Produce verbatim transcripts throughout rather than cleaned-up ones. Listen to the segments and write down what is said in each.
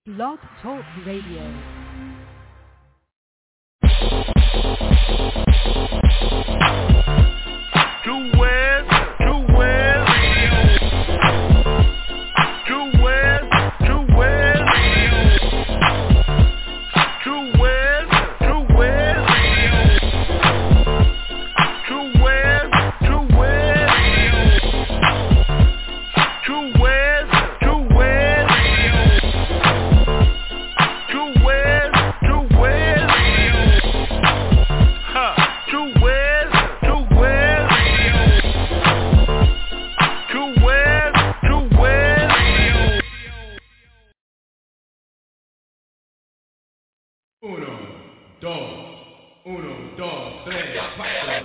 Blog Talk Radio. True West, True West, True West, True West, True West, True West, True West, True West, True West, True West, True West, True West, huh, True West, True West, True West, True West. Uno, dos, uno, dos, tres, cuatro.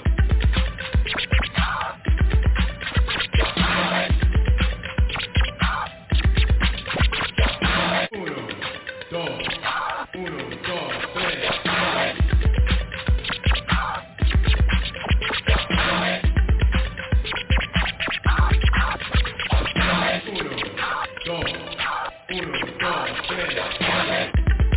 Uno, dos, uno, dos, tres, cuatro. Uno, dos, uno, dos, tres, cuatro.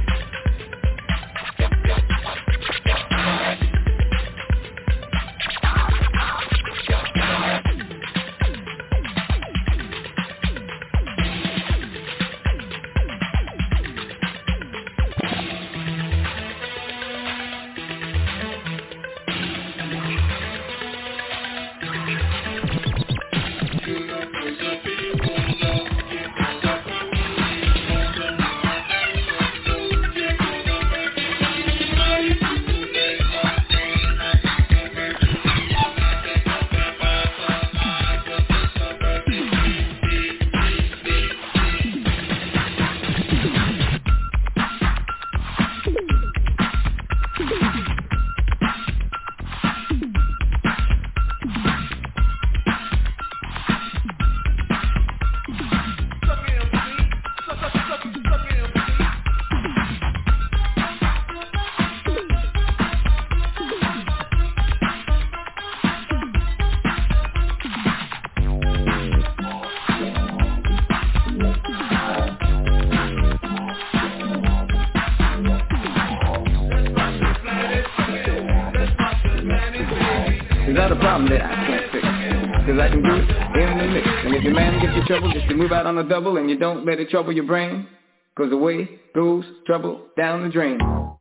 Is that a problem that I can't fix? Cause I can do it in the mix. And if your man gives you trouble, just to move out on a double and you don't let it trouble your brain. Cause away goes trouble down the drain.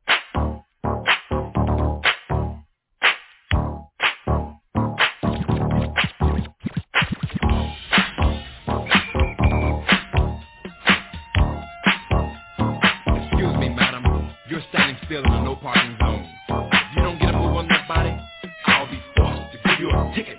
Excuse me, madam. You're standing still in a no parking zone. If you don't get a move on that body, I'll be forced to give you a ticket.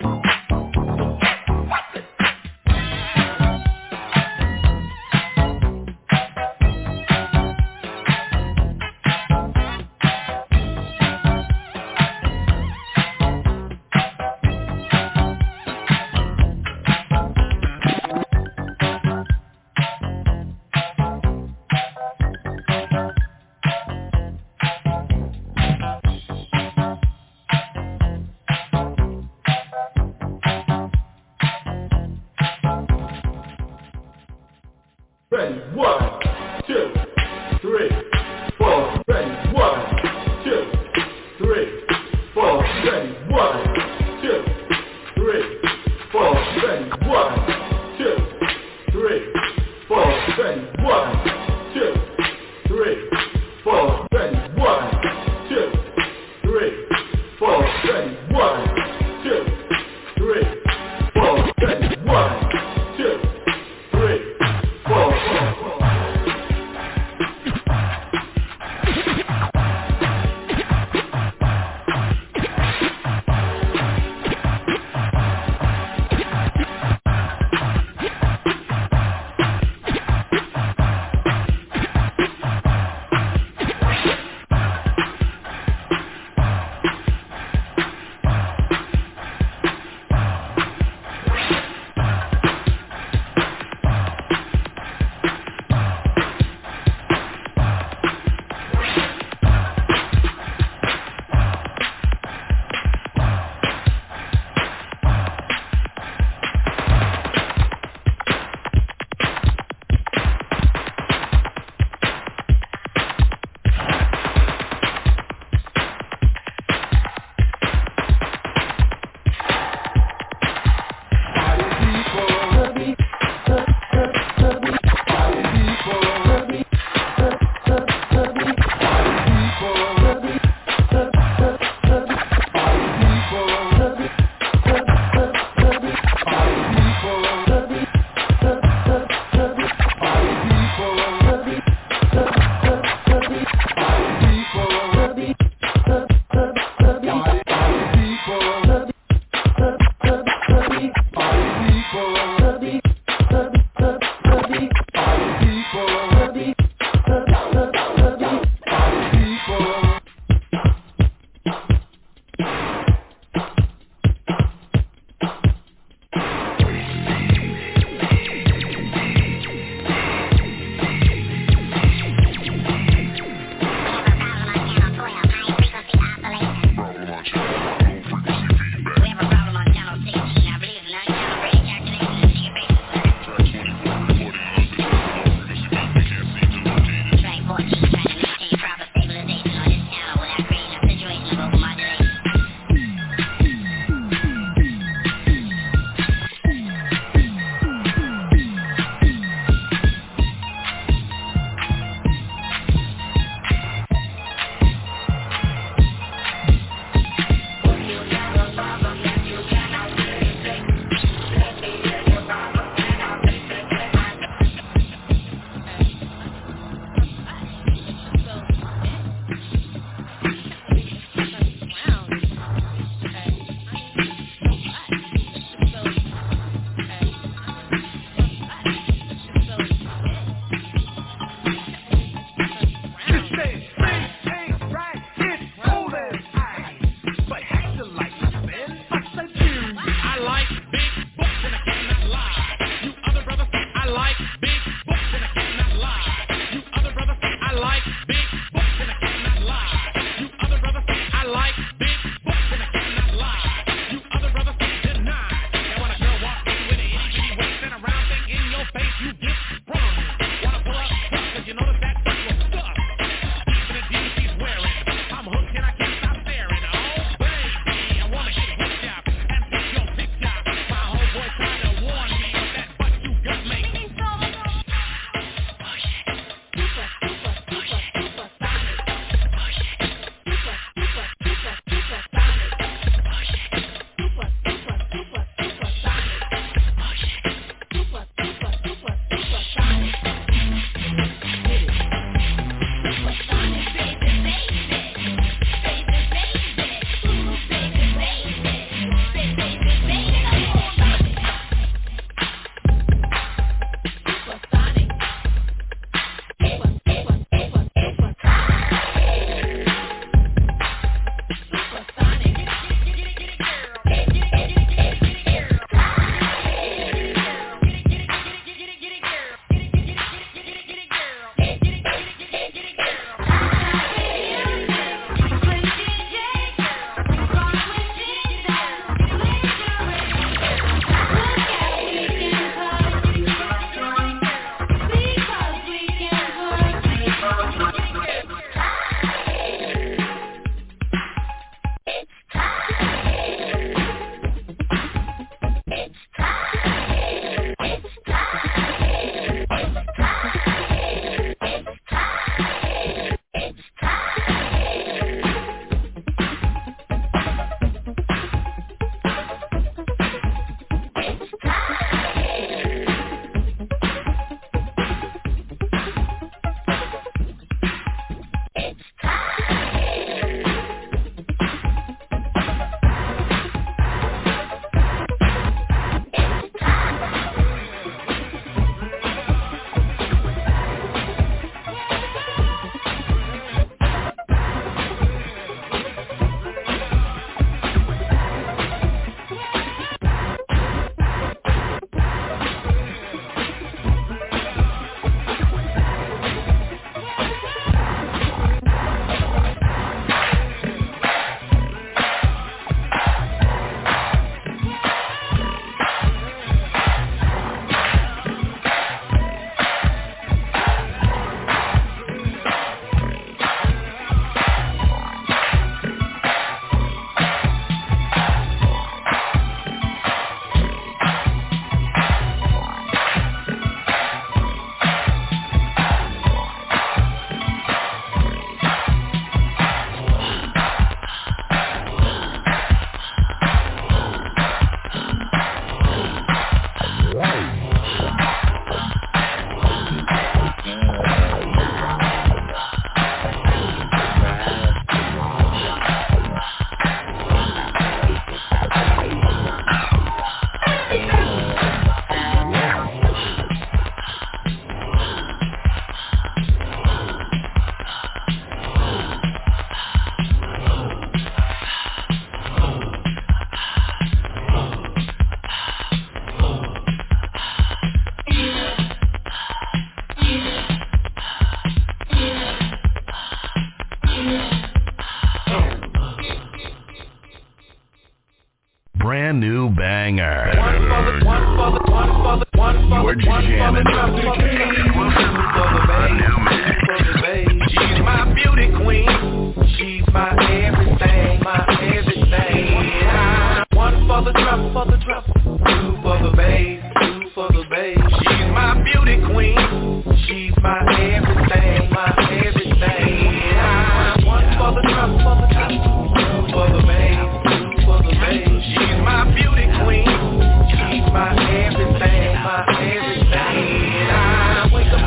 banger. One for the, one for the, one for the, one for You're the, one for jamming the, with one D for J. the, New man. she's my beauty queen. She's my everything, my everything. One for the trouble, for the trouble. Two for the bass, two for the bass. She's my beauty queen. She's my everything, my everything. One for the trouble, for the trouble. Two for the bass, two for the bass. She's my beauty queen. She's my everything, my everything. I wake up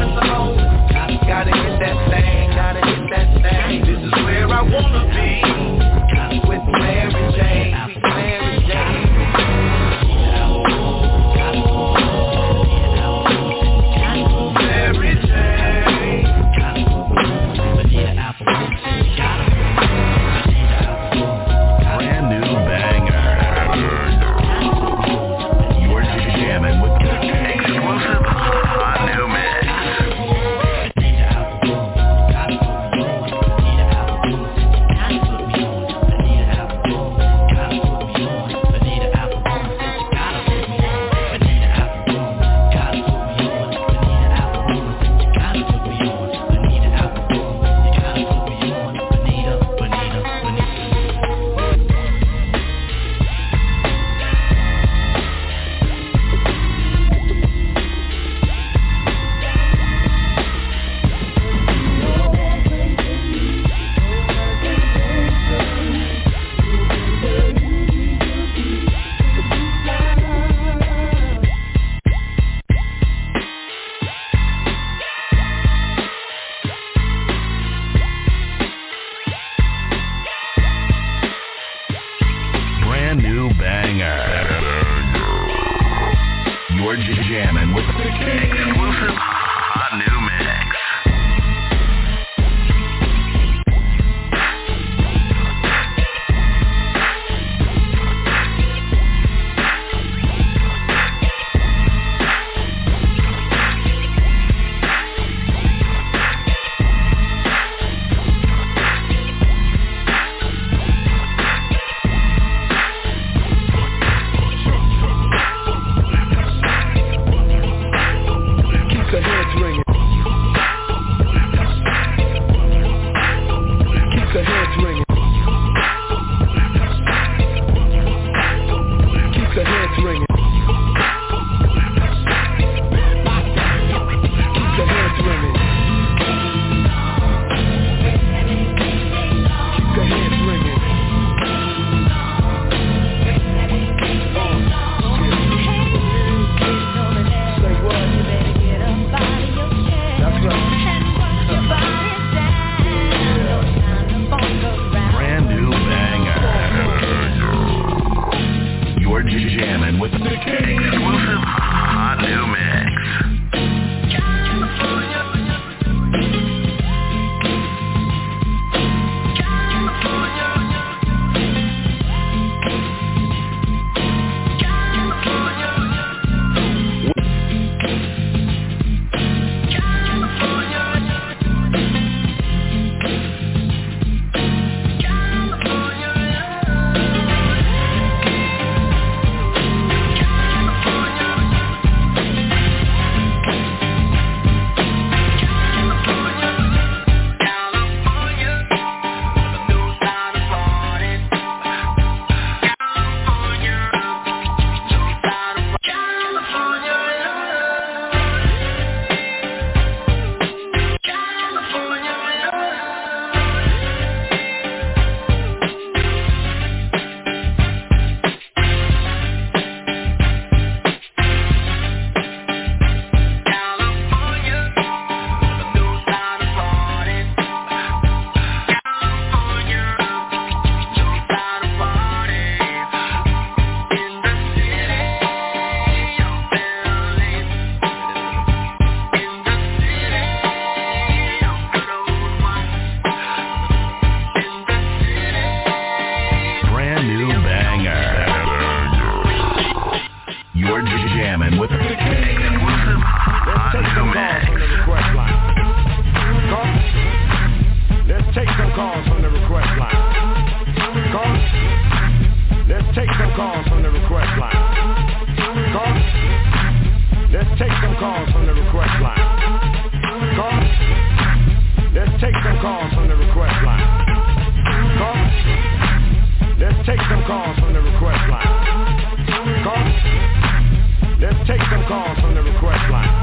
calls from the request line.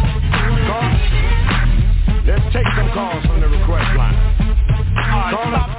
Call. Let's take some calls from the request line. Call up.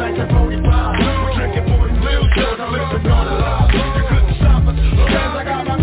I got my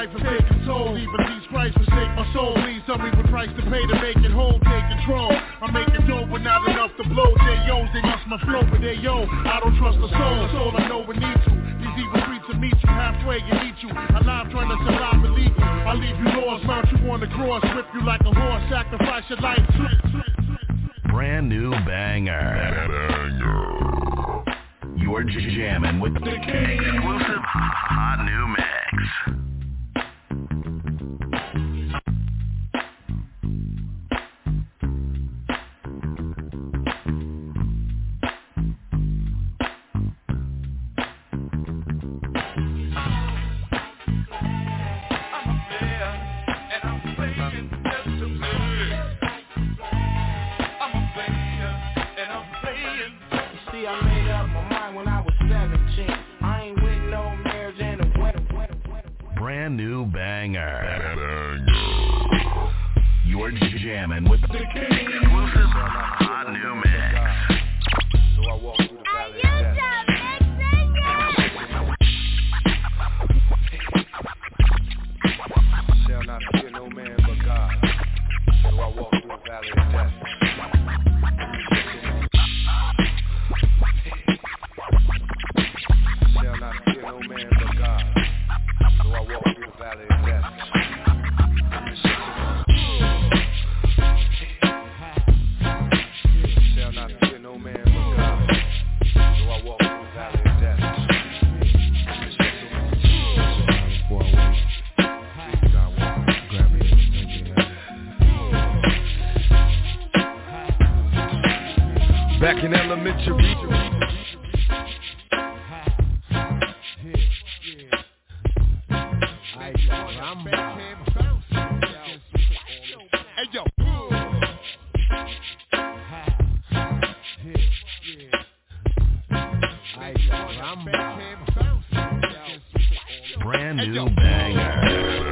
life and take control. Even Jesus Christ forsake my soul. Please tell me what price to pay to make it whole. Take control. I'm making dough, but not enough to blow. J-O's, they must my flow, but they yo. I don't trust the soul. The soul I know we need to. These evil streets will meet you halfway and eat you. Alive trying to survive illegal. I leave you lost, mount you on the cross, whip you like a horse, sacrifice your life. Brand new banger. Banger. You're jamming with the king. Exclusive hot new mix. Brand new banger. Banger. You're jamming with the king. Exclusive hot new mix. So I walk through the valley of death. Shall not fear no man but God. So I walk through the valley of death. Shall not fear no man but God. So I walk through the valley of death. Shall not fear no man but God. So I walk through the valley of death. Back in elementary. Brand new banger.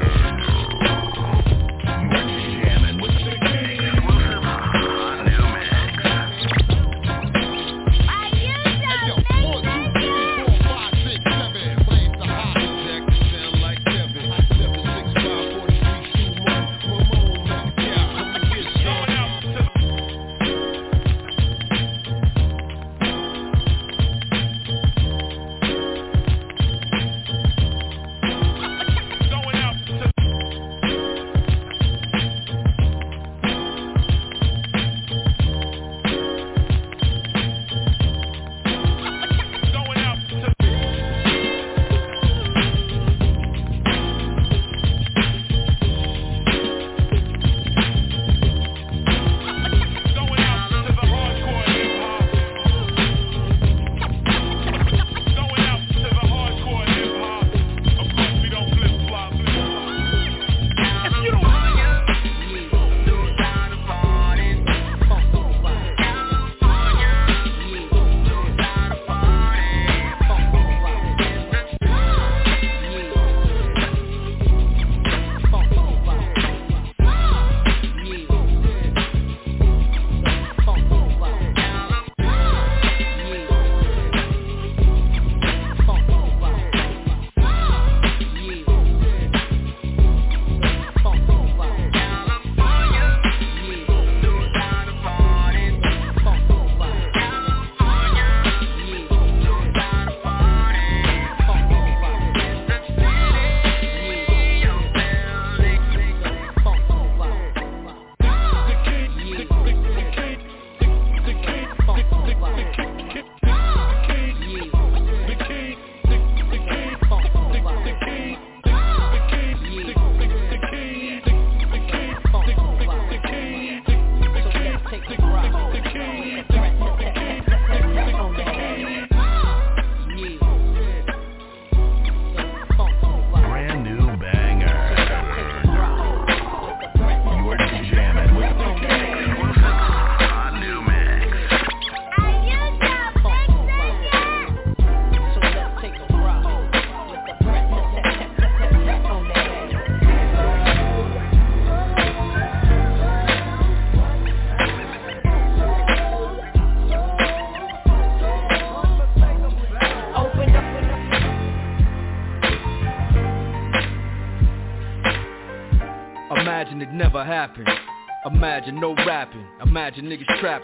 You're jamming with the king. Exclusive hot new mix. I used to one, two, three, four, five, six, seven. Blaze the hot check, sound like Kevin. Seven, six, five, four, three, two, one. Come on, let the cow, let me get started out to the going out Imagine it never happened. Imagine no rapping. Imagine niggas trapped.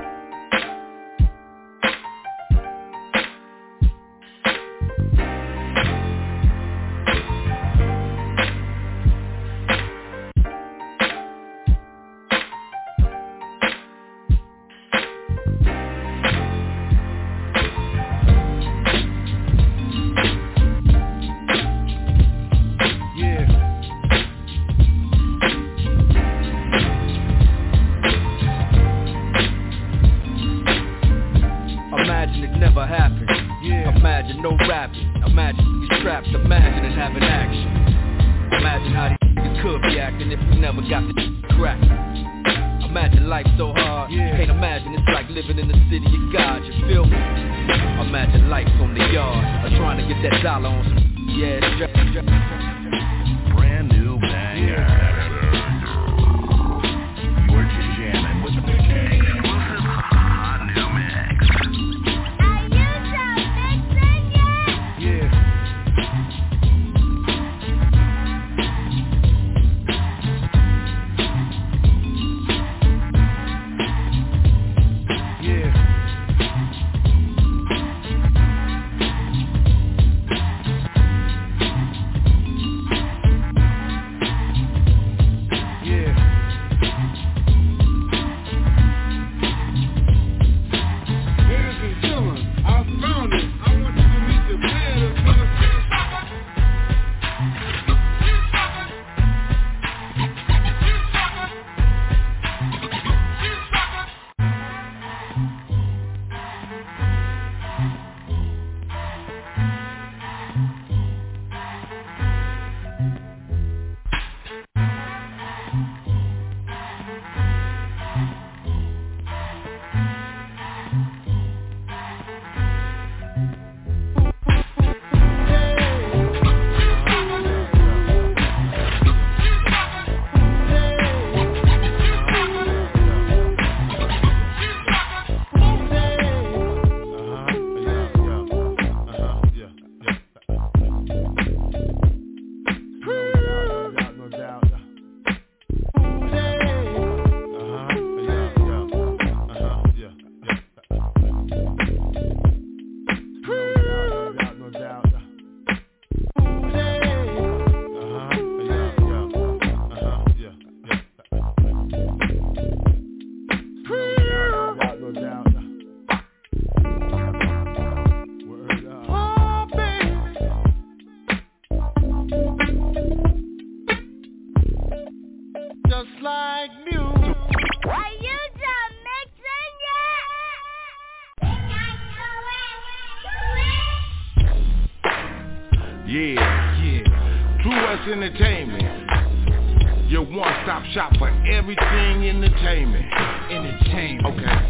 Shop for everything entertainment. Entertainment.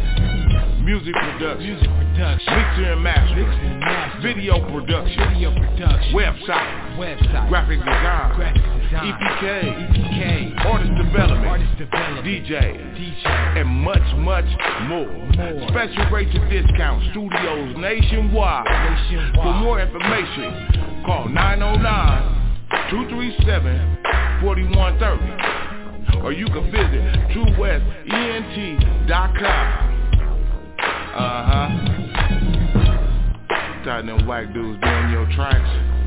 Okay. Music production. Music production. Mixer and master. Mixer and master. Video production. Video production. Website. Website. Graphic design. Graphic design. E P K. E P K. Artist development. Artist development. D J. D J. And much, much more. more. Special rates and discounts. Studios nationwide. Nationwide. For more information, call nine oh nine, two three seven, four one three zero. Or you can visit true west E N T dot com. Uh-huh. Tired them white dudes doing your tracks.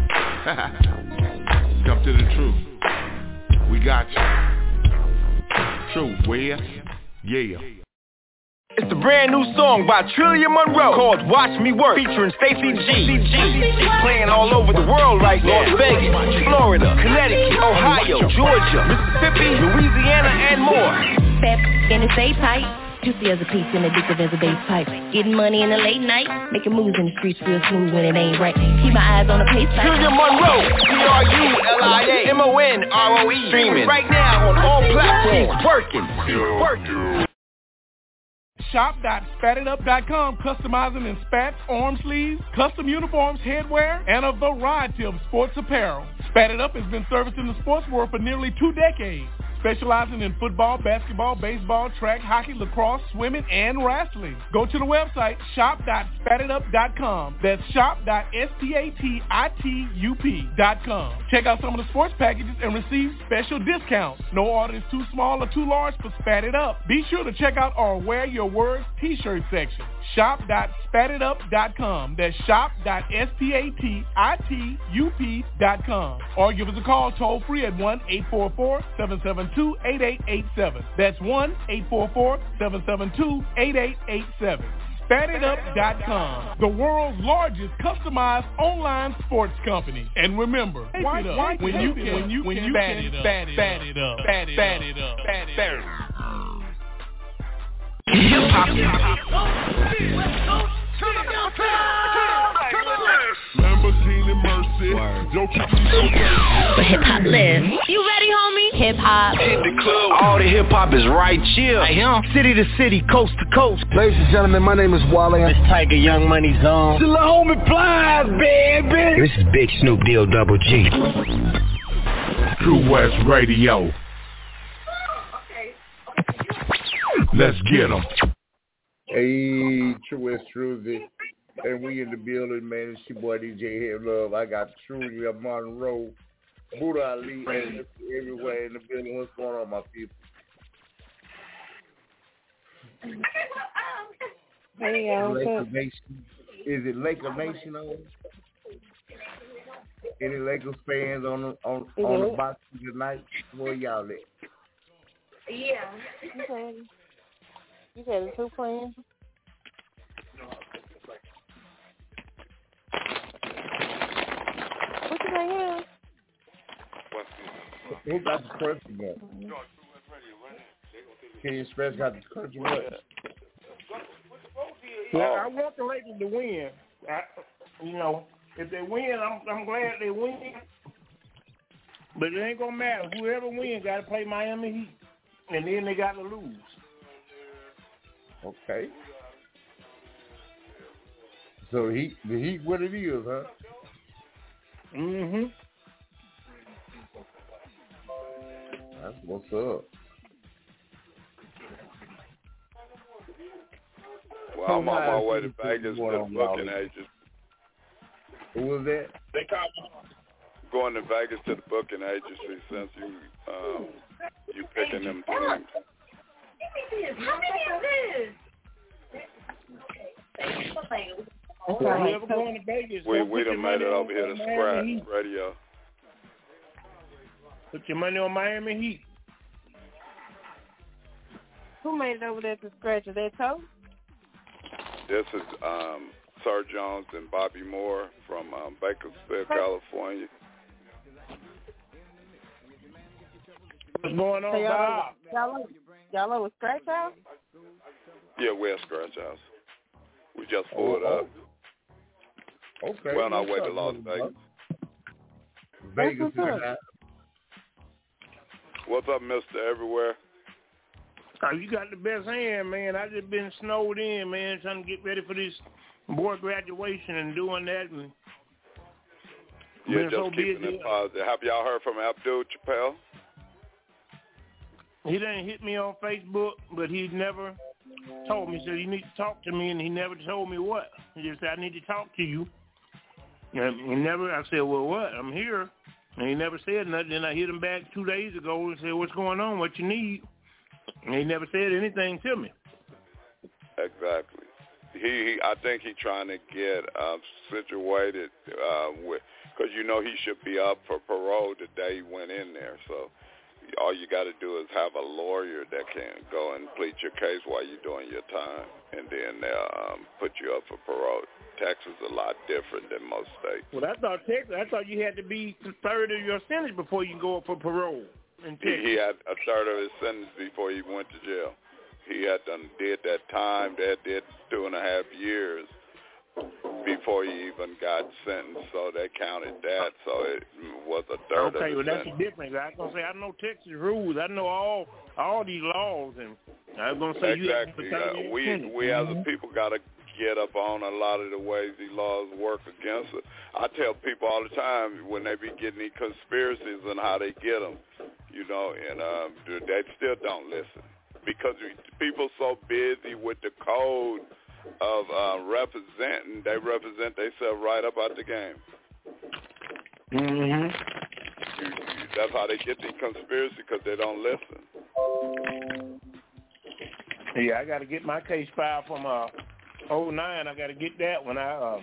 Come to the truth. We got you. True West. Yeah. It's the brand new song by Trillion Monroe called Watch Me Work, featuring Stacey G. Playing all over the world right now. Las Vegas, Florida, Connecticut, Ohio, Georgia, Mississippi, Louisiana, and more. Pep and it stay tight. Juicy as a piece and addictive as a bass pipe. Getting money in the late night, making moves in the streets real smooth when it ain't right. Keep my eyes on the pace. Trillion Monroe, T R U L I A M O N R O E. Streaming right now on all platforms. Working, working. shop dot spat it up dot com, customizing in spats, arm sleeves, custom uniforms, headwear, and a variety of sports apparel. Spat It Up has been servicing the sports world for nearly two decades. specializing in football, basketball, baseball, track, hockey, lacrosse, swimming, and wrestling. Go to the website shop dot spat it up dot com. That's shop dot spatup dot com. Check out some of the sports packages and receive special discounts. No order is too small or too large for Spat It Up. Be sure to check out our Wear Your Words t-shirt section. shop dot spat it up dot com. That's shop dot spatup dot com. Or give us a call toll free at one eight four four, seven seven two, eight eight eight seven. That's one eight four four, seven seven two, eight eight eight seven. spat it up dot com, the world's largest customized online sports company. And remember, why, it up why when you can, when you when you spat it up, spat it up, spat it up, spat it up, spat it up. Hip hop. Lamborghini Mercy. Yo, keep me so Where hip hop lives. You ready, homie? Hip hop. Hit the club. All the hip hop is right chill. I am. City to city, coast to coast. Ladies and gentlemen, my name is Wally. It's Tiger Young Money Zone. Still a homie Plies, baby. This is Big Snoop Deal Double G. True West Radio. Let's get 'em. Hey, True West Truzy. And we in the building, man. It's your boy D J Head Love. I got Trudy up Monroe, Buddha Ali, and everywhere in the building. What's going on, my people? Hey, y'all. Laker Nation. Is it Laker Nation on? Any Lakers fans on the on, on the box tonight? Where y'all at? Yeah. Okay. You said the two playing? What you think here? Who got the country one? Kenny Express got the country one. Well, I want the Lakers to win. I, you know, if they win, I'm I'm glad they win. But it ain't gonna matter. Whoever wins got to play Miami Heat, and then they got to lose. Okay. So the Heat, the Heat, what it is, huh? Mm-hmm. That's what's up. Well, I'm on my way to Vegas to the booking agent. Who was that? They called me. Going to Vegas to the booking agency since you um, you picking them teams. How many is this? Well, we ever going to Vegas? We we done made it over here to Scratch Radio. Put your money on Miami Heat. Who made it over there to Scratch? Is that Toe? This is um, Sir Jones and Bobby Moore from um, Bakersfield, California. What's going on, so y'all, Bob? Y'all, y'all over Scratch House? Yeah, we're at Scratch House. We just pulled oh, up. Okay. We're on our way to Las Vegas. Vegas is that. What's up, Mister Everywhere? Oh, you got the best hand, man. I just been snowed in, man, trying to get ready for this boy graduation and doing that. And yeah, just so keeping busy. it positive. Have y'all heard from Abdul Chappelle? He didn't hit me on Facebook, but he never told me. He said, you need to talk to me, and he never told me what. He just said, I need to talk to you. And he never, I said, well, what? I'm here. And he never said nothing. Then I hit him back two days ago and said, what's going on? What you need? And he never said anything to me. Exactly. He, he I think he's trying to get uh, situated uh, with, because you know he should be up for parole the day he went in there. So all you got to do is have a lawyer that can go and plead your case while you're doing your time, and then they'll um, put you up for parole. Texas is a lot different than most states. Well, I thought Texas, I thought you had to be a third of your sentence before you go up for parole. In Texas. He, he had a third of his sentence before he went to jail. He had done did that time, that did two and a half years before he even got sentenced. So they counted that. So it was a third okay, of his well, that's sentence. the difference. I was gonna say I know Texas rules. I know all all these laws, and I was gonna say exactly. you have to uh, we we as a people got to get up on a lot of the ways these laws work against it. I tell people all the time when they be getting these conspiracies and how they get them. you know, and um, they still don't listen because people so busy with the code of uh, representing, they represent themselves right up out the game. Mm-hmm. You, you, that's how they get the conspiracy because they don't listen. Yeah, I got to get my case file from uh, oh nine. I got to get that when I uh,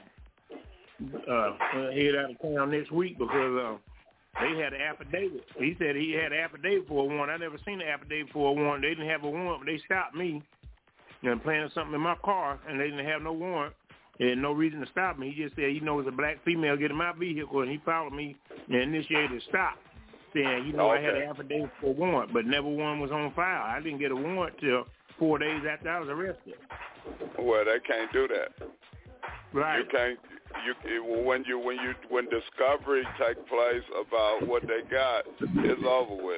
uh, head out of town next week because uh, they had an affidavit. He said he had an affidavit for a warrant. I never seen an affidavit for a warrant. They didn't have a warrant, but they stopped me and planted something in my car, and they didn't have no warrant. They had no reason to stop me. He just said, you know, it's a black female getting my vehicle, and he followed me and initiated a stop, saying, you know, okay. I had an affidavit for a warrant, but never one was on file. I didn't get a warrant till four days after I was arrested. Well, they can't do that. Right. You can't. You when you when you when discovery take place about what they got, it's over with.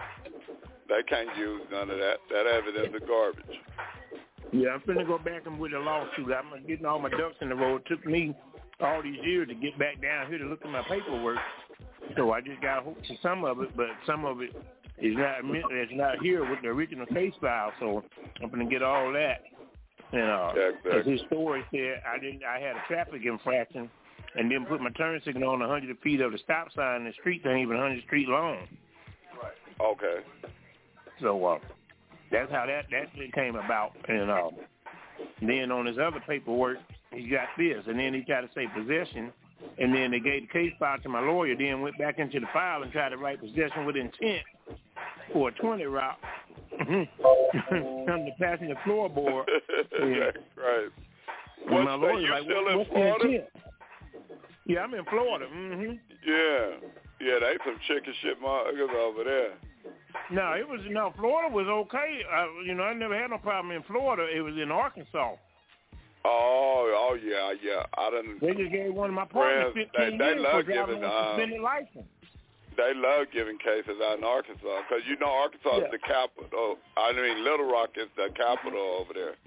They can't use none of that. That evidence is garbage. Yeah, I'm finna go back and with a lawsuit. I'm getting all my ducks in the row. It took me all these years to get back down here to look at my paperwork. So I just got hooked to some of it, but some of it is not it's not here with the original case file. So I'm gonna get all that. And uh, exactly. as his story said, I didn't. I had a traffic infraction and didn't put my turn signal on one hundred feet of the stop sign. The streets ain't even one hundred feet long. Okay. So uh, that's how that that came about. And uh, then on his other paperwork, he got this, and then he tried to say possession, and then they gave the case file to my lawyer. Then went back into the file and tried to write possession with intent for a twenty route. Come to passing the floorboard. Yeah. Right. And my lawyer you like, still what, in what's Florida? the intent? Yeah, I'm in Florida. Mm-hmm. Yeah. Yeah, they some chicken shit motherfuckers over there. No, it was no. Florida was okay. I, you know, I never had no problem in Florida. It was in Arkansas. Oh, oh yeah, yeah. I didn't. They just gave one of my partners fifteen they, they years love for driving giving, a uh, suspended license. They love giving cases out in Arkansas because you know Arkansas Yeah. is the capital. I mean, Little Rock is the capital over there.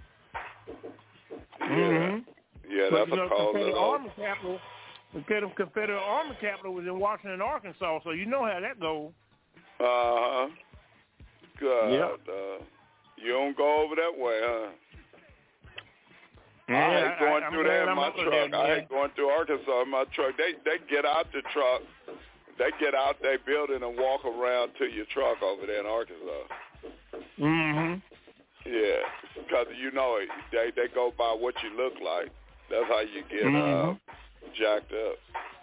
Yeah, Mm-hmm. yeah, but, that's you know, a cold Confederate little. Army capital. The Confederate Army capital was in Washington, Arkansas. So you know how that goes. Uh huh. God, Yep. uh, you don't go over that way, huh? Yeah, I hate going I, through there in I'm my up truck. there, I man. hate going through Arkansas in my truck. They they get out the truck. They get out their building and walk around to your truck over there in Arkansas. Mm-hmm. Yeah, because you know it, they they go by what you look like. That's how you get Mm-hmm. uh, jacked up.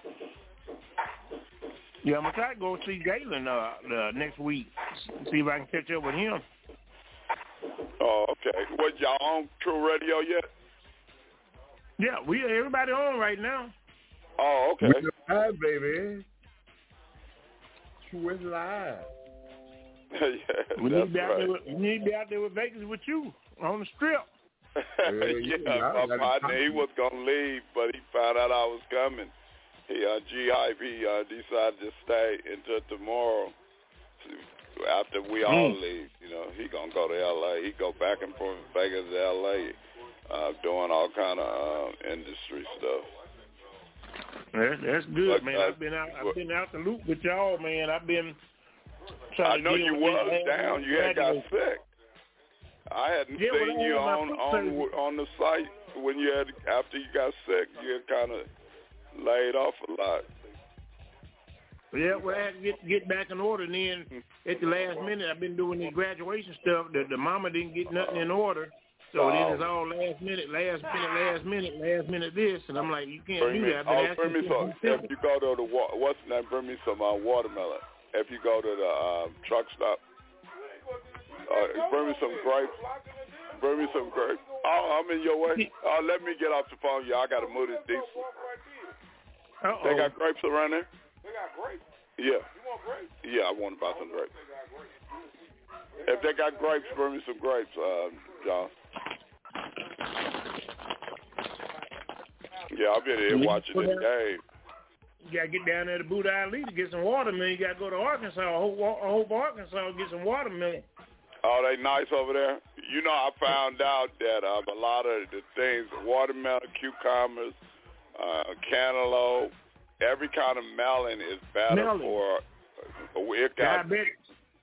Yeah, I'm gonna try to go see Galen uh, uh, next week. See if I can catch up with him. Oh, okay. What, y'all on True Radio yet? Yeah, we everybody on right now. Oh, okay. We're live, baby. True is live. Yeah, We need that's to be out right. there. With, we need to be out there with Vegas with you on the strip. yeah, my partner, he was gonna leave, but he found out I was coming. He, uh, G-Hype, he uh, decided to stay until tomorrow. After we all Mm. leave, you know, he gonna go to L A. He go back and forth from Vegas to L A, uh, doing all kind of uh, industry stuff. That's, that's good, But, man. uh, I've been out. I've been out the loop with y'all, man. I've been trying I to know deal you with was these down. You had got graduates. sick. I hadn't Yeah, well, seen I you had my on foot on surgery. on the site when you had after you got sick. You had kind of laid off a lot. Yeah, well, I had to get get back in order. And then at the last minute, I've been doing this graduation stuff. The, the mama didn't get nothing in order, so Oh. then it's all last minute, last minute, last minute, last minute this, and I'm like, you can't Bring do me, that. I've been oh, asking bring me since some. December. If you go to the wa- what's the name? Bring me some uh, watermelon. If you go to the uh, truck stop, uh, bring me some grapes. Bring me some grapes. Oh, I'm in your way. Oh, let me get off the phone, y'all. I got to move this diesel. Uh-oh. They got grapes around there? They got grapes. Yeah. You want grapes? Yeah, I want to buy some grapes. If they got grapes, bring me some grapes, uh, John. Yeah, I'll be there watching this game. You gotta get down there to Buddha Ali to get some watermelon. You gotta go to Arkansas. I hope, I hope Arkansas get some watermelon. Oh, they nice over there. You know, I found out that um, a lot of the things, watermelon, cucumbers, uh, cantaloupe, every kind of melon is better Melon. for. It got Diabetic.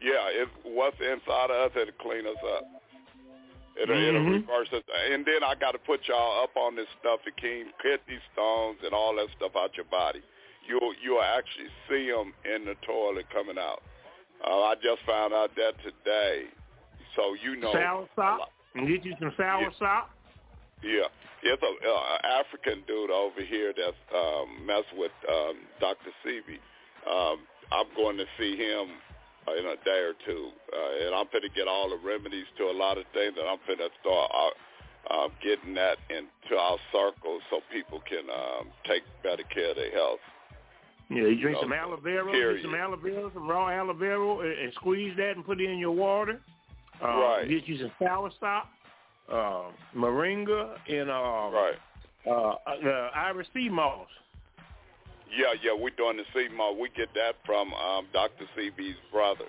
Yeah, it, what's inside of us, it'll clean us up. It'll, mm-hmm. it'll reverse us. And then I got to put y'all up on this stuff to keep kidney stones and all that stuff out your body. You'll, you'll actually see them in the toilet coming out. Uh, I just found out that today. So you know. Sour sop? And get you some sour yeah. sop? Yeah. It's an uh, African dude over here that's um, messing with um, Doctor Sebi. Um, I'm going to see him in a day or two, uh, and I'm going to get all the remedies to a lot of things, and I'm going to start uh, uh, getting that into our circle so people can um, take better care of their health. Yeah, you drink you know, some aloe vera, period. get some aloe vera, some raw aloe vera, and, and squeeze that and put it in your water. Uh, right. Get you some sour sop, uh, moringa, and uh, right. uh, uh, Irish sea moss. Yeah, yeah, we're doing the sea moss. We get that from um, Doctor Sebi's brother.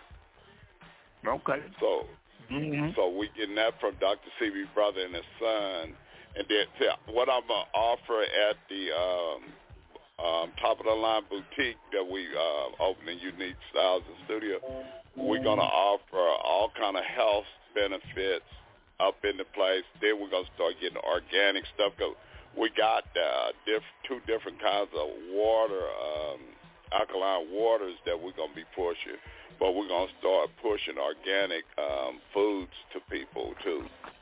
Okay. So, mm-hmm. so we getting that from Doctor Sebi's brother and his son. And then see, what I'm going to offer at the um, um, Top of the Line Boutique that we uh, open in Unique Styles and Studio, we're going to offer all kind of health benefits up in the place. Then we're going to start getting organic stuff. We got uh, diff- two different kinds of water, um, alkaline waters that we're going to be pushing. But we're going to start pushing organic um, foods to people, too.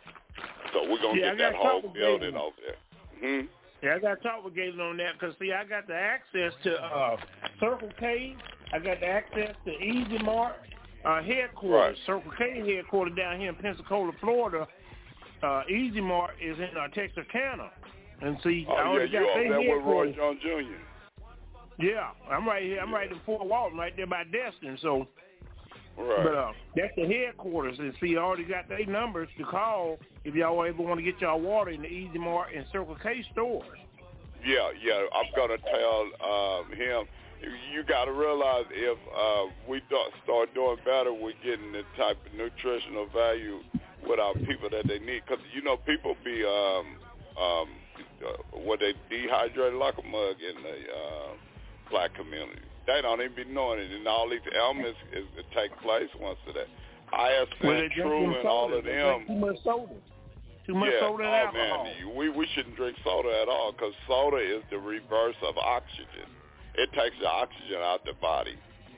So we're going to yeah, get that whole building over there. Mm-hmm. Yeah, I got to talk with Galen on that because, see, I got the access to uh, Circle K. I got the access to Easy Mart uh, headquarters. Right. Circle K headquarters down here in Pensacola, Florida. Uh, Easy Mart is in uh, Texarkana. And see, oh, I already yeah, got you their over there with Roy headquarters. Jones Junior Yeah, I'm right here. I'm right in Fort Walton, right there by Destin. So, right. but uh, that's the headquarters. And see, I already got their numbers to call if y'all ever want to get y'all water in the Easy Mart and Circle K stores. Yeah, yeah. I'm gonna tell um, him. You got to realize if uh, we do start doing better, we're getting the type of nutritional value with our people that they need. Because you know, people be um, um, uh, what they dehydrated like a mug in the uh, black community. They don't even be knowing it, and all these ailments is, is take place once a day. I have seen True and all of them. Too much soda. Too much yeah. soda and oh, alcohol. man, we we shouldn't drink soda at all because soda is the reverse of oxygen. It takes the oxygen out the body,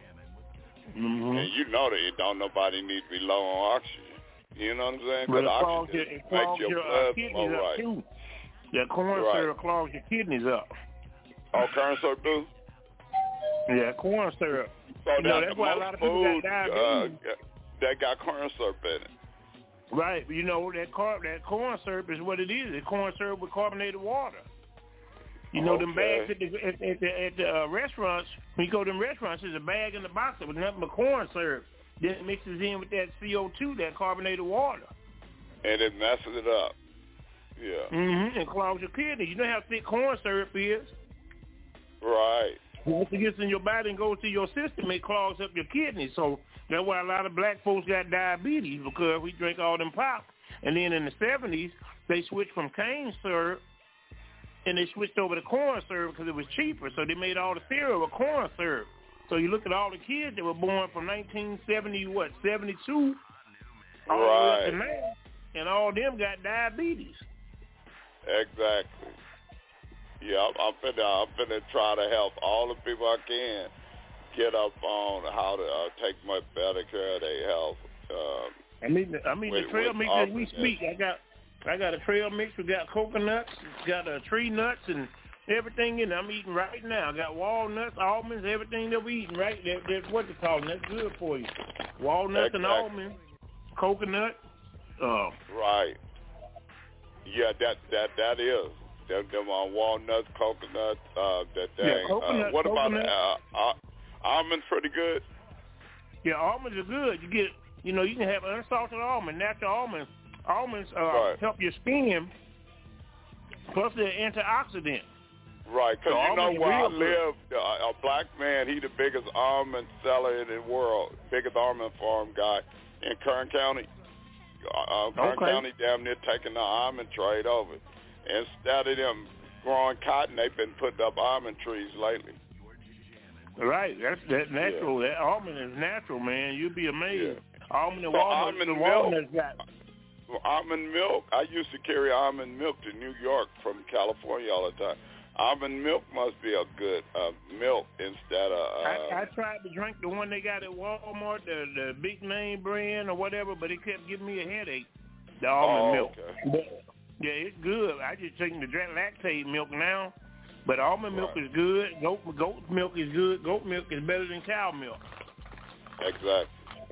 mm-hmm. and you know that it don't nobody need to be low on oxygen. You know what I'm saying? But it oxygen clogs your, it makes clogs your, your blood uh, kidneys flow up right. too. That corn right. syrup clogs your kidneys up. Oh, corn syrup do? Yeah, corn syrup. So you know, that's, that's why a lot of people food, got diabetes. Uh, that got corn syrup in it. Right, you know that car- that corn syrup is what it is. It's corn syrup with carbonated water. You know, okay. them bags at the at the, at the uh, restaurants. When you go to them restaurants, there's a bag in the box with nothing but corn syrup. Then it mixes in with that C O two, that carbonated water. And it messes it up. Yeah. Mm-hmm. And clogs your kidneys. You know how thick corn syrup is. Right. Once it gets in your body and goes to your system, it clogs up your kidneys. So that's why a lot of black folks got diabetes, because we drink all them pop. And then in the seventies, they switched from cane syrup, and they switched over to corn syrup because it was cheaper. So they made all the cereal with corn syrup. So you look at all the kids that were born from nineteen seventy, what, seventy-two, all the way up to now, and all of them got diabetes. Exactly. Yeah, I'm, I'm finna, I'm finna try to help all the people I can get up on how to uh, take much better care of their health. Um, I mean, I mean with, the trail with mix as we speak. I got, I got a trail mix. We got coconuts, got uh, tree nuts, and everything in it. I'm eating right now. I got walnuts, almonds, everything that we eating right. That, that's what they call them. That's good for you. Walnuts exactly. and almonds, coconut. Uh, right. Yeah, that that that is. Them, them uh, walnuts, coconuts, uh, that thing. Yeah, coconut, uh, what coconut. about uh, uh, almonds? Pretty good. Yeah, almonds are good. You get, you know, you can have unsalted almond, natural almonds. Almonds uh, right. help your skin. Plus, they're antioxidant. Right, because so you know where I good. live, uh, a black man, he the biggest almond seller in the world, biggest almond farm guy in Kern County. Uh, Kern okay. County damn near taking the almond trade over. Instead of them growing cotton, they've been putting up almond trees lately. Right, that's that natural. Yeah. That almond is natural, man. You'd be amazed. Yeah. Almond and so walnut. Almond the milk. walnut's got. Well, almond milk. I used to carry almond milk to New York from California all the time. Almond milk must be a good uh, milk instead of. Uh, I, I tried to drink the one they got at Walmart, the the big name brand or whatever, but it kept giving me a headache. The almond oh, milk. Okay. But, yeah, it's good. I just drink the lactate milk now, but almond milk right. is good. Goat goat milk is good. Goat milk is better than cow milk. Exactly.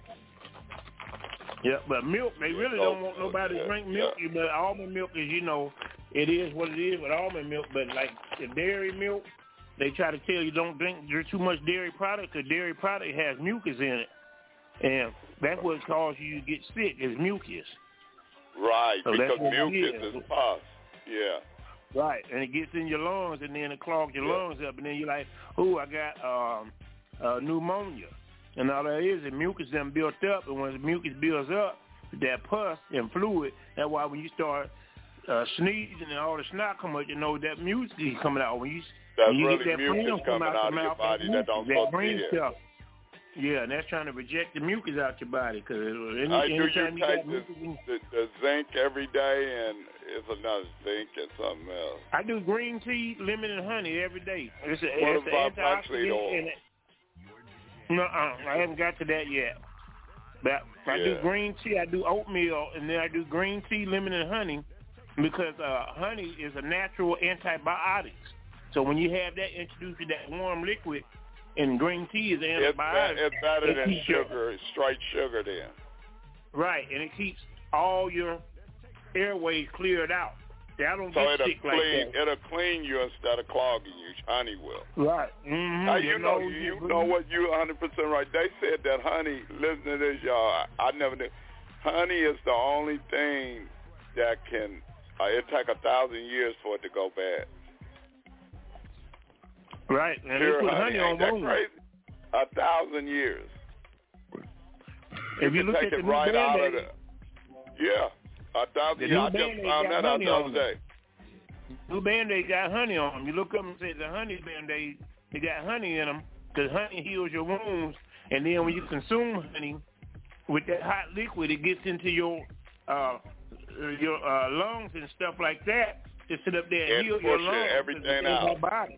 Yeah, but milk, they really goat don't want milk, nobody yeah, to drink milk. yeah. But almond milk is, you know, it is what it is with almond milk. But like the dairy milk, they try to tell you don't drink there's too much dairy product because dairy product has mucus in it, and that's what causes you to get sick is mucus. Right, so because mucus is pus. Yeah. Right, and it gets in your lungs, and then it clogs your yeah. lungs up, and then you're like, oh, I got um, uh, pneumonia. And all that is, is mucus then built up, and when the mucus builds up, that pus and fluid, that's why when you start uh, sneezing and all the snot come out, you know that mucus is coming out. When you, that's when you really get that mucus coming out, out of your body that don't that supposed green to be stuff. Yeah, and that's trying to reject the mucus out your body. Cause any, I do you anytime you take got the, mucus in, the, the zinc every day, and it's another zinc and something else. I do green tea, lemon, and honey every day. It's a, what it's about an flaxseed oil? and it, No, uh, I haven't got to that yet. But I yeah. do green tea, I do oatmeal, and then I do green tea, lemon, and honey because uh, honey is a natural antibiotic. So when you have that introduced to that warm liquid, and green tea is antibiotic. It's, it's better it than sugar, it's straight sugar then. Right, and it keeps all your airways cleared out. I don't so get it'll sick clean, like that. It'll clean you instead of clogging you. Honey will. Right. Mm-hmm. Now, you, you know, know, you know what? You're one hundred percent right. They said that honey, listen to this, y'all. I, I never knew. Honey is the only thing that can, uh, it take a thousand years for it to go bad. Right. And Pure they put honey, honey ain't on that wounds. crazy? A thousand years. If you, you can look take at it the right new out of Band-Aid, the, yeah. A thousand the years. I new just Band-Aid found got that out honey the on other them. day. New Band-Aid got honey on them. You look up and say the honey Band-Aid, they got honey in them because honey heals your wounds. And then when you consume honey with that hot liquid, it gets into your uh, your uh, lungs and stuff like that to sit up there and And heal your push lungs. everything out. Body.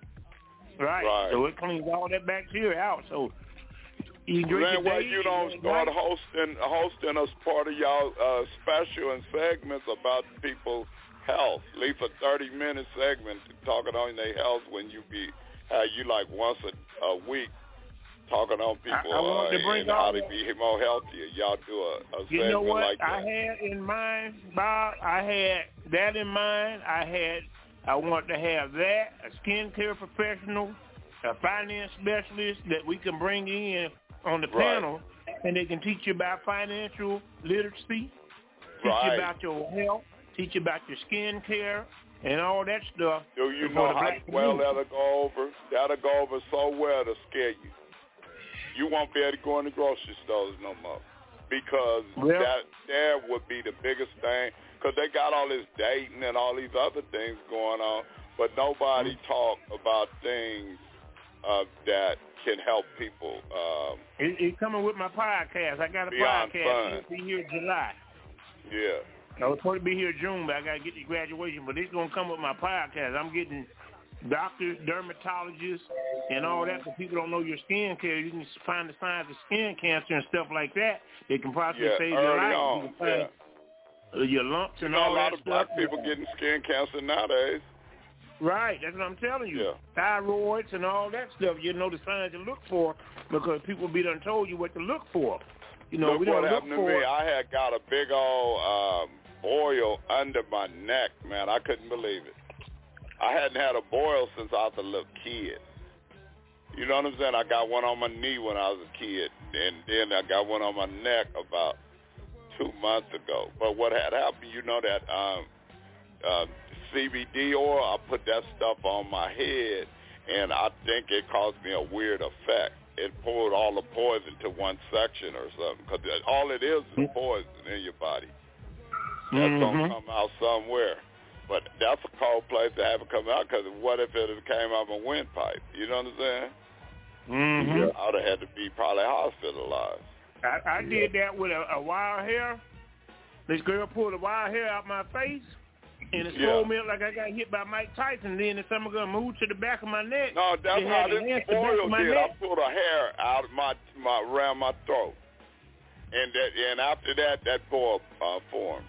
Right. Right. So it cleans all that bacteria out. So you drink Man, it why daily, you don't and start night. hosting hosting us part of y'all uh, special and segments about people's health? Leave a thirty minute segment talking on their health when you be how you like once a, a week talking on people I, I want uh, to bring and how all to that. be more healthier. Y'all do a, a You segment know what like that. I had in mind, Bob? I had that in mind. I had, I want to have that, a skincare professional, a finance specialist that we can bring in on the Right. panel, and they can teach you about financial literacy, teach Right. you about your health, teach you about your skincare, and all that stuff. Do you for know the how black well community. that'll go over? That'll go over so well to scare you. You won't be able to go in the grocery stores no more because Well- that there would be the biggest thing because they got all this dating and all these other things going on, but nobody Mm-hmm. talk about things uh, that can help people. Um, It, it's coming with my podcast. I got a Beyond podcast. fun. It'll be here in July. yeah. I was supposed to be here June, but I got to get the graduation. But it's going to come with my podcast. I'm getting doctors, dermatologists, and all that. So people don't know your skin care. You can find the signs of skin cancer and stuff like that. They can possibly Yeah, save your early life. on, You can find uh, your lumps You and know, all a lot that of black stuff. people getting skin cancer nowadays. Right, that's what I'm telling you. Yeah. Thyroids and all that stuff. You know the signs to look for because people be done told you what to look for. You know, Look we what don't look happened to for. me. I had got a big old um, boil under my neck, man. I couldn't believe it. I hadn't had a boil since I was a little kid. You know what I'm saying? I got one on my knee when I was a kid, and then I got one on my neck about two months ago. But what had happened, you know that um, uh, C B D oil, I put that stuff on my head, and I think it caused me a weird effect. It poured all the poison to one section or something, because all it is is poison in your body. That's Mm-hmm. going to come out somewhere. But that's a cold place to have it come out, because what if it had came out of a windpipe? You know what I'm saying? Mm-hmm. I would have had to be probably hospitalized. I, I did that with a, a wild hair. This girl pulled a wild hair out my face, and it swelled me up like I got hit by Mike Tyson. Then the summer gun moved to the back of my neck. No, that's how this spoil did. Neck. I pulled a hair out of my, my around my throat, and that and after that, that boil uh, formed.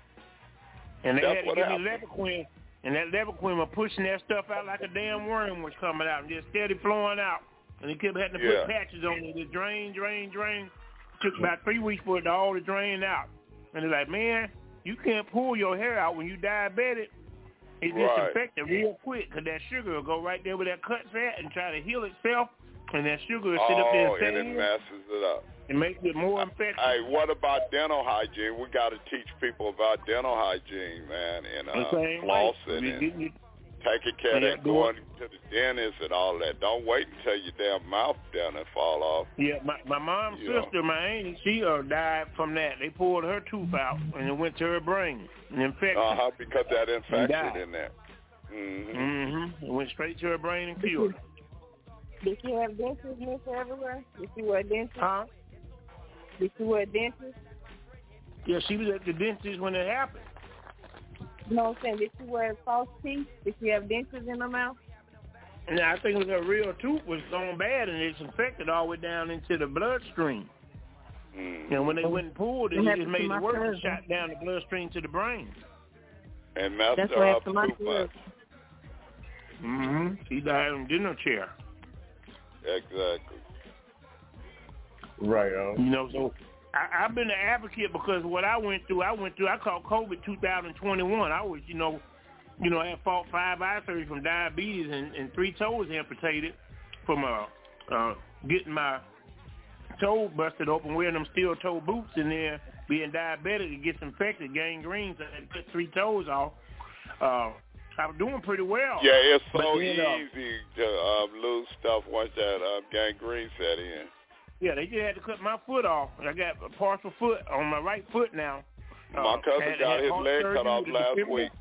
And they that's had to what give happened. me Levaquin, and that Levaquin was pushing that stuff out like a damn worm was coming out and just steady flowing out. And they kept having to Yeah. put patches on it. It drain, drain, drain. Took about three weeks for it to all to drain out. And they're like, man, you can't pull your hair out when you diabetic. It Right. disinfected real quick because that sugar will go right there with that cut fat and try to heal itself. And that sugar will sit oh, up there and and stay it in. messes it up. It makes it more infectious. Hey, what about dental hygiene? We got to teach people about dental hygiene, man, and uh, flossing and taking care of that, going to the dentist and all that. Don't wait until your damn mouth down and fall off. Yeah, my my mom's Yeah. sister, my auntie, she uh, died from that. They pulled her tooth out and it went to her brain, an infection. Uh huh. Because that died. infection in there. Mhm. Mhm. It went straight to her brain and killed her. Did she have dentures, Miss, everywhere? Did she wear dentures? Huh? Did she wear dentures? Yeah, she was at the dentist when it happened. You know what I'm saying? Did she wear false teeth? Did she have dentures in her mouth? And I think it was her real tooth was gone bad and it's infected all the way down into the bloodstream. Mm. And when they went and pulled it, What it happened just to made my it worse and cousin? shot down the bloodstream to the brain. And messed That's her what up happened to my too much. cousin. Mm-hmm. She died in a dinner chair. Exactly. Right on. You know, so I, I've been an advocate because what I went through, I went through, I caught COVID two thousand twenty-one. I was, you know, you know, I had fought five eye surgery from diabetes and, and three toes amputated from uh, uh, getting my toe busted open, wearing them steel toe boots, and then being diabetic, it gets infected, gangrene, so I had to cut three toes off. Uh, I was doing pretty well. Yeah, it's so But then, uh, easy to uh, lose stuff once that uh, gangrene set in. Yeah, they just had to cut my foot off. I got a partial foot on my right foot now. My Uh, cousin had- got had his heart leg surgery cut off with the last defibrillator. week.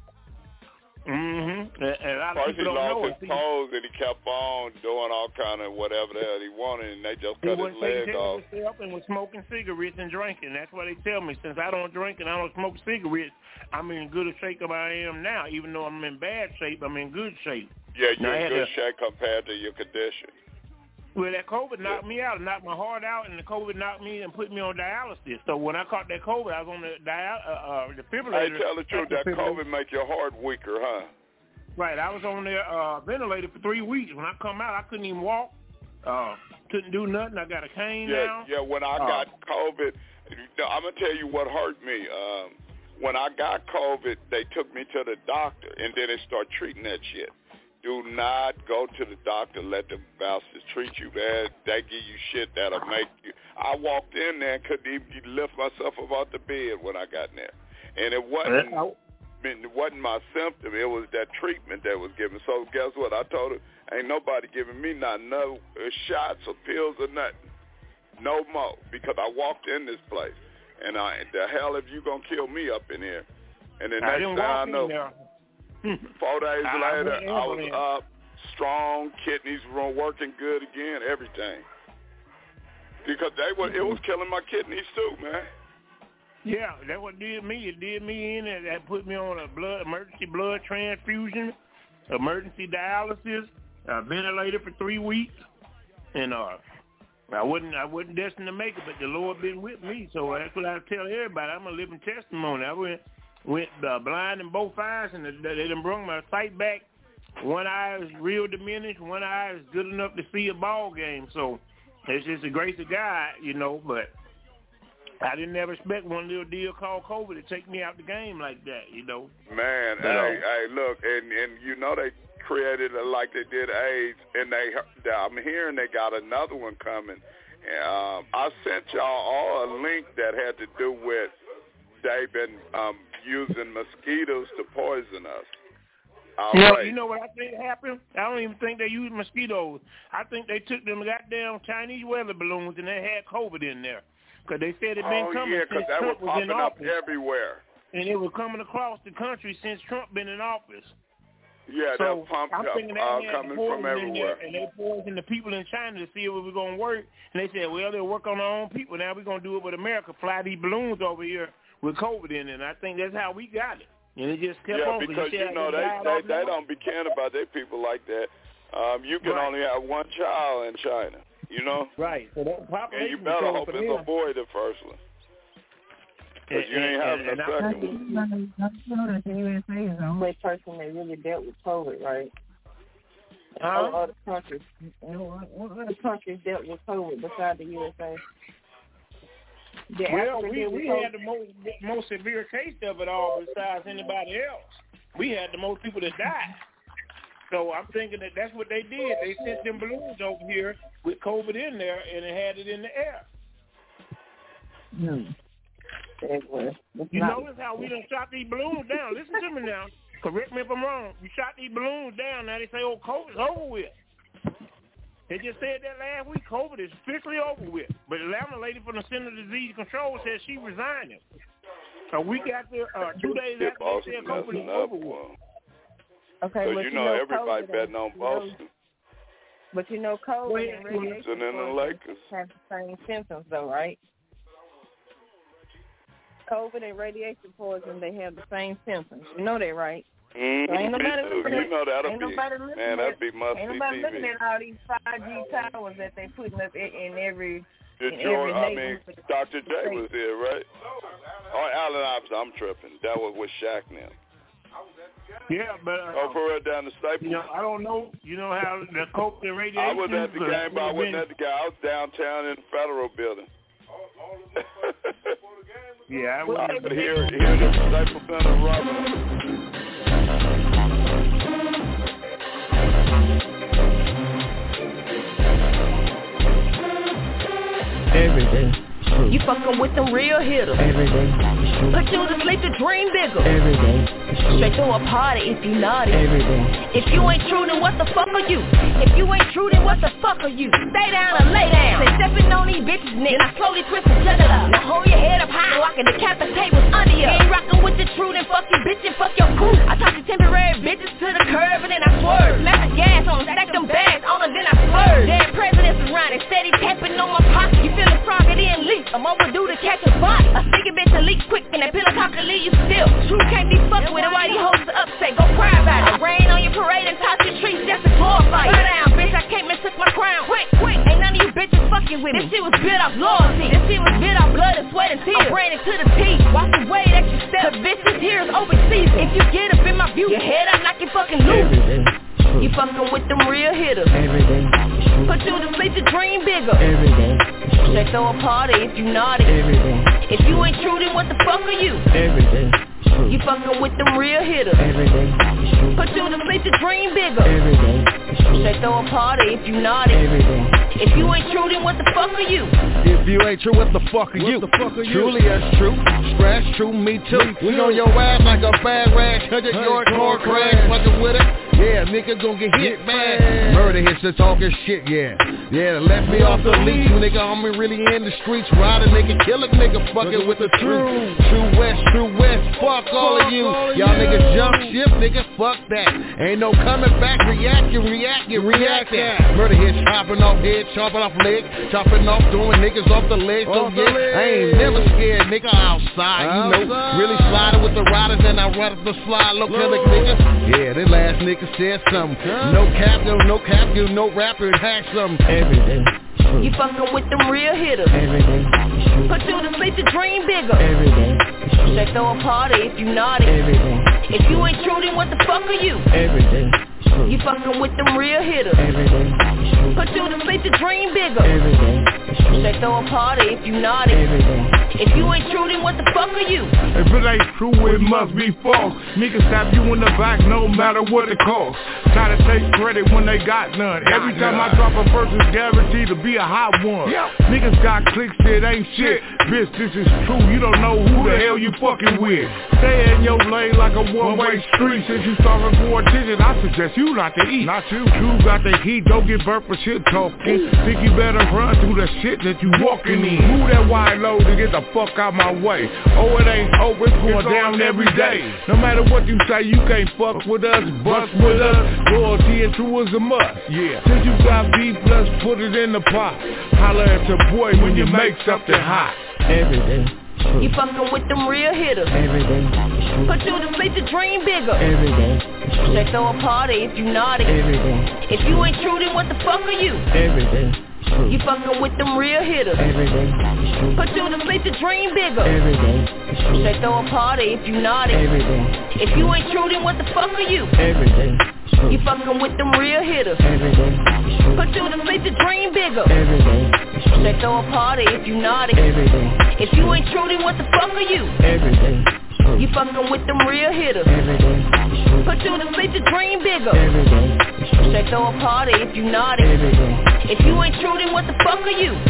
Mm-hmm. And, and a lot of First he people don't know lost it. his toes and he kept on doing all kind of whatever the hell he wanted, and they just He cut his wasn't taking leg care off. of himself and was smoking cigarettes and drinking. That's what they tell me. Since I don't drink and I don't smoke cigarettes, I'm in good shape as I am now. Even though I'm in bad shape, I'm in good shape. Yeah, Now, you're I in had good to- shape compared to your condition. Well, that COVID knocked me out. It knocked my heart out, and the COVID knocked me and put me on dialysis. So when I caught that COVID, I was on the dia- uh, uh, defibrillator. Hey, tell the truth, that COVID make your heart weaker, huh? Right, I was on the uh, ventilator for three weeks. When I come out, I couldn't even walk. Uh, couldn't do nothing. I got a cane Yeah, now. yeah. When I Uh, got COVID, no, I'm gonna tell you what hurt me. Um, when I got COVID, they took me to the doctor, and then they start treating that shit. Do not go to the doctor. Let the bastards treat you bad. They give you shit that'll make you. I walked in there and couldn't even lift myself up out the bed when I got in there, and it wasn't. I mean, it wasn't my symptom. It was that treatment that was given. So guess what? I told her, ain't nobody giving me not no uh, shots or pills or nothing. No more, because I walked in this place, and I the hell if you gonna kill me up in here? And the I next didn't thing I walk in know, there. four days I- I later, went in I was there. up, strong, kidneys were working good again, everything. Because they were, it was killing my kidneys too, man. Yeah, that's what did me. It did me in, and that put me on a blood emergency blood transfusion, emergency dialysis, uh, ventilator for three weeks, and uh, I wasn't I wasn't destined to make it, but the Lord been with me, so that's what I tell everybody. I'm a living testimony. I went went uh, blind in both eyes, and they, they done brought my sight back. One eye is real diminished, one eye is good enough to see a ball game. So it's just the grace of God, you know, but I didn't ever expect one little deal called COVID to take me out the game like that, you know. Man, But, hey, uh, hey, look, and and you know they created it like they did AIDS, and they I'm hearing they got another one coming. Um, I sent y'all all a link that had to do with they've been um, using mosquitoes to poison us. You know, Outright. you know what I think happened? I don't even think they used mosquitoes. I think they took them goddamn Chinese weather balloons and they had COVID in there. Because they said it been oh, coming yeah, because since that was Trump was in popping up office. everywhere. And it was coming across the country since Trump been in office. Yeah, so they're pumped I'm up, thinking that uh, had coming poison from in everywhere. there, and they poisoned the people in China to see if it was going to work. And they said, well, they'll work on our own people. Now we're going to do it with America, fly these balloons over here with COVID in it. And I think that's how we got it. And it just kept yeah, on. because, you you know, they, they, they don't be caring about their people like that. Um, you can right. only have one child in China, you know? Right. So that population and you better hope for it's them. avoid the first one. Because you ain't having a second one. I know that the U S A is the only person that really dealt with COVID, right? Huh? No other countries. No, what other countries dealt with COVID besides the U S A? The well, we, dealt with we COVID. had the most, most severe case of it all besides anybody else. We had the most people that died. So I'm thinking that that's what they did. They sent them balloons over here with COVID in there, and it had it in the air. Hmm. You notice how we done shot these balloons down. Listen to me now. Correct me if I'm wrong. We shot these balloons down. Now they say, oh, COVID's over with. They just said that last week. COVID is officially over with. But the Atlanta lady from the Center of Disease Control said she resigning. A week after, uh, two days after they said COVID is over with. Okay, so but you you know, know everybody COVID betting on Boston. But you know, COVID and radiation and then the Lakers have the same symptoms, though, right? COVID and radiation poison, they have the same symptoms. You know that, right? Mm-hmm. So ain't nobody looking you at, know that'll ain't be, nobody looking man, at, that'd be must ain't see nobody T V. looking at all these five G towers that they putting up in, in every. Did in George, every I mean, Doctor J was here, right? Oh, Allen Iverson, I'm tripping. That was with Shaq now. Yeah, but uh, oh, for real, down the Staples. You know, I don't know. You know how the COVID and radiation. I was at the game, but I wasn't at the game. I was downtown in the Federal Building. yeah, I was. I could hear hear the Staples Center rubbing. Every day. You fucking with them real hitters. Every day. Put you to sleep to dream bigger. Every day. Straight to a party if you naughty. Every day. If you ain't true, then what the fuck are you? If you ain't true, then what the fuck are you? Stay down or lay down. Say stepping on these bitches, nigga. I slowly twist and shut it up. Now hold your head up high so I can decapitate what's under you. Ain't rockin' with the truth, then fuck your bitch and fuck your crew. I talk to temporary bitches to the curb and then I swerve. Smash the gas on them, stack them bags on them, then I swerve. Damn presidents around and steady tapping on my pocket. You feelin' frog, it didn't leak. I'm overdue to catch a body. A sticky bitch to leak quick and that pillow talk can leave you still. True can't be fucked with it while you hoes are upset. Go cry about it. I rain on your parade and toss your trees just to glorify you. Burn down, bitch, I came and took my crown. Quick, quick, ain't none of you bitches fucking with me. This shit was built off loyalty. This shit was built off blood and sweat and tears. I ran it to the teeth. Watch the way that you step. Cause bitch, this here is overseas. If you get up in my view, your head up, knock your fucking loose. You fucking with them real hitters. Every day. Put you to sleep to dream bigger. Every day. They throw a party if you naughty. Every day. If you ain't true, then what the fuck are you? Every day. You fucking with them real hitters. Every day. Put you to sleep to dream bigger. Every day. They throw a party if you naughty. Every day. If you ain't true, then what the fuck are you? If you ain't true, what the fuck are what you? The fuck are Truly you? that's true. Scratch true, me too. Me we on your ass like a bad rag. Touch it, your car crash. Fucking with it. Yeah, nigga gon' get hit bad. Murder hits the talking shit, yeah. Yeah, left me off the leash, nigga. I'm really in the streets. Ride a nigga, kill a nigga, fucking with the truth. True West, True West, fuck all of you. Y'all niggas jump ship, nigga, fuck that. Ain't no coming back, reacting, reacting, reacting. Murder hits, chopping off heads, chopping off legs, chopping off, throwing niggas off the legs. So yeah, I ain't never scared, nigga, outside, you know. Really sliding with the riders and I run up the slide, low killer niggas. Yeah, that last nigga said something. No cap, no, no cap, you no rapper, and hack something. Every day. You fucking with them real hitters. Every day. Put you to sleep to dream bigger. Every day. They throw a party if you naughty. Every day. If you ain't true, then what the fuck are you? Every day. You fucking with them real hitters. Every day. Put you to sleep to dream bigger. Every day. They throw a party if you naughty. Every day. If you ain't true, then what the fuck are you? If it ain't true, it must be false. Niggas stab you in the back no matter what it costs. Try to take credit when they got none. Every time I drop a verse, it's guaranteed to be a hot one. Niggas got clicks, it ain't shit. Bitch, this is true, you don't know who the hell you fucking with. Stay in your lane like a one-way street. Since you starving for attention, I suggest you not to eat. Not you. True got the heat, don't get burnt for shit talking. Think you better run through the shit that you walking in. Move that wide load to get the fuck out my way. Oh, it ain't over, it's going down every day. No matter what you say, you can't fuck with us, bust with us. Loyalty and true is a must. Yeah. Since you got beef, let's put it in the pot. Holla at your boy when you make something hot. Every day. You fucking with them real hitters. Every day. Put you to sleep to dream bigger. Every day. They throw a party if you naughty. Every day. If you ain't true, then what the fuck are you? Every day. You fucking with them real hitters. Every day. Put you to sleep to dream bigger. Every day. They throw a party if you naughty. Every day. If you ain't true, then what the fuck are you? Every day. You fucking with them real hitters. Every day. Put you to sleep to dream bigger. Every day. They throw a party if you naughty. Every day. If you ain't true, then what the fuck are you? Every day. You fucking with them real hitters. Every day. Put you to sleep to dream bigger. Every day. They throw a party if you naughty. Every day. If you ain't true, then what the fuck are you?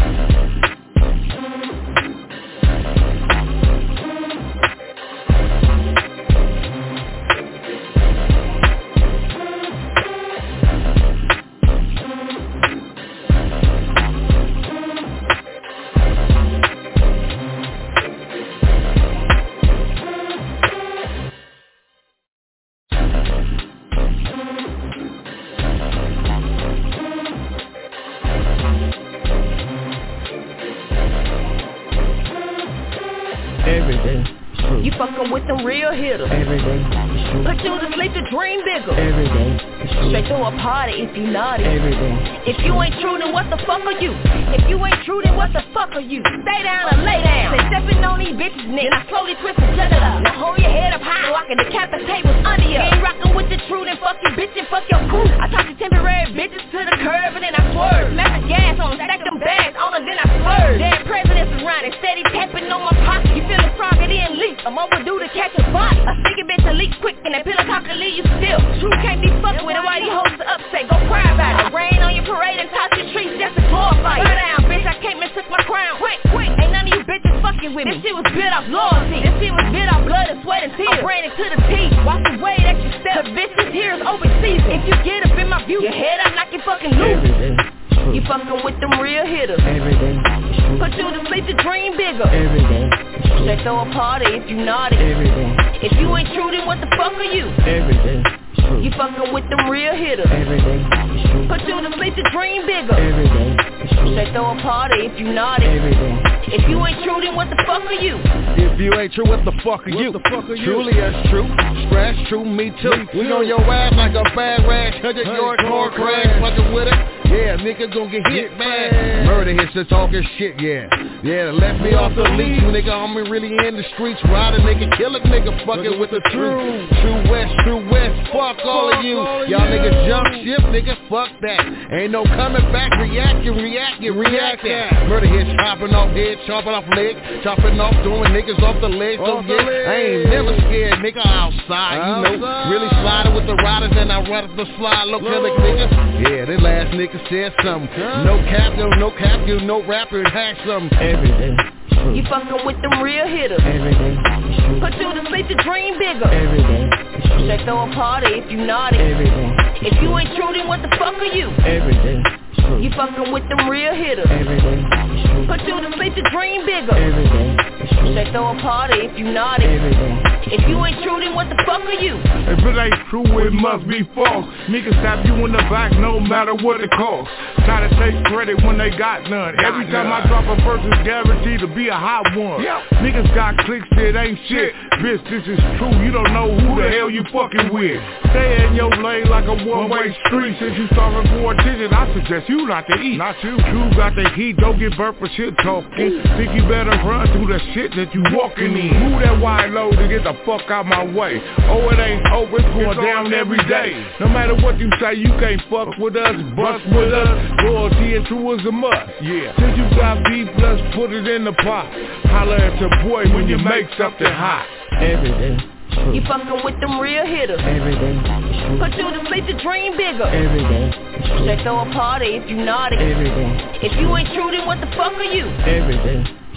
You fucking with them real hitters. Every day. Put you to sleep to dream bigger. Every day. Straight through a party if you naughty. Every day. If you ain't true, then what the fuck are you? If you ain't true, then what the fuck are you? Stay down or lay down. Say stepping on these bitches, nigga. I slowly twist and jugular. Now hold your head up high so I can decapitate what's under you. You ain't rockin' with the truth, then fuck your bitch and fuck your crew. I talk to temporary bitches to the curb and then I swerve. Smash the gas on them, stack them bags on them, then I swerve. Dead presidents around and steady tapping on my pocket. You feelin' strong, it didn't leak. I'm overdue to catch a body. A sticky bitch to leak quick and that pillow talk to leave you still. True can't be fucked with it while these hoes are upset. Go cry about it. Rain on your parade and toss your trees just to glorify you. Burn down, bitch, I came and took my crown. Quick, quick, ain't none of you bitches fucking with me. This shit was built off loyalty. This shit was built off blood and sweat and tears. I'm branded to the teeth. Watch the way that you step. Cause bitch, this here is open season. If you get up in my view, your head up like you fucking loose. You fucking with them real hitters. Every day. Put you to sleep to dream bigger. Every day. They throw a party if you naughty. Every day. If you ain't true, then what the fuck are you? Every day. You fucking with them real hitters. Every day. Put you to sleep to dream bigger. Every day. They throw a party if you naughty. Every day. If you ain't true, then what the fuck are you? If you ain't true, what the fuck are you? What the fuck are you? Truly that's true. Scratch true, me too. Me too. We on your ass like a bad rag. Hundred yard car crash, fucking with it. Yeah, nigga gon' get hit, man. Murder hits the talking shit, yeah. Yeah, left me off the leash, nigga. I'm really in the streets, riding, nigga, kill a nigga, fucking with the truth. True West, True West, fuck all of you. Y'all niggas jump ship, nigga, fuck that. Ain't no coming back, reacting, reacting, reacting. Murder hits, chopping off heads, chopping off legs, chopping off, throwing niggas off the legs. So yeah, I ain't never scared, nigga, outside, you know. Really sliding with the riders, and I ride up the slide, low killer niggas. Yeah, that last nigga said something. No cap, no, no cap, you no rapper, hack something. Every day. You fucking with them real hitters. Every day. Put you to sleep to dream bigger. Every day. They throw a party if you naughty. Every day. If you ain't true, then what the fuck are you? Every day. You fucking with them real hitters. Every day. Put you to sleep to dream bigger. Every day. They throw a party if you naughty. Every day. If you ain't true, then what the fuck are you? If it ain't true, it must be false. Niggas stab you in the back no matter what it costs. Try to take credit when they got none. Every time I drop a verse, it's guaranteed to be a hot one. Niggas got clicks that ain't shit. Bitch, this is true, you don't know who the hell you fucking with. Stay in your lane like a one-way street. Since you starving for attention, I suggest you not to eat. Not you. True got the heat, don't get burnt for shit talking. Think you better run through the shit that you walking in. Move that wide load to get the fuck out my way. Oh, it ain't over, it's going down every day. No matter what you say, you can't fuck with us, bust with us. Loyalty and true is a must. Yeah. Since you got beef, let's put it in the pot. Holla at your boy when you make something hot. Every day. You fucking with them real hitters. Every day. Put you to sleep to dream bigger. Every day. They throw a party if you naughty. Every day. If you ain't true, then what the fuck are you? Every day.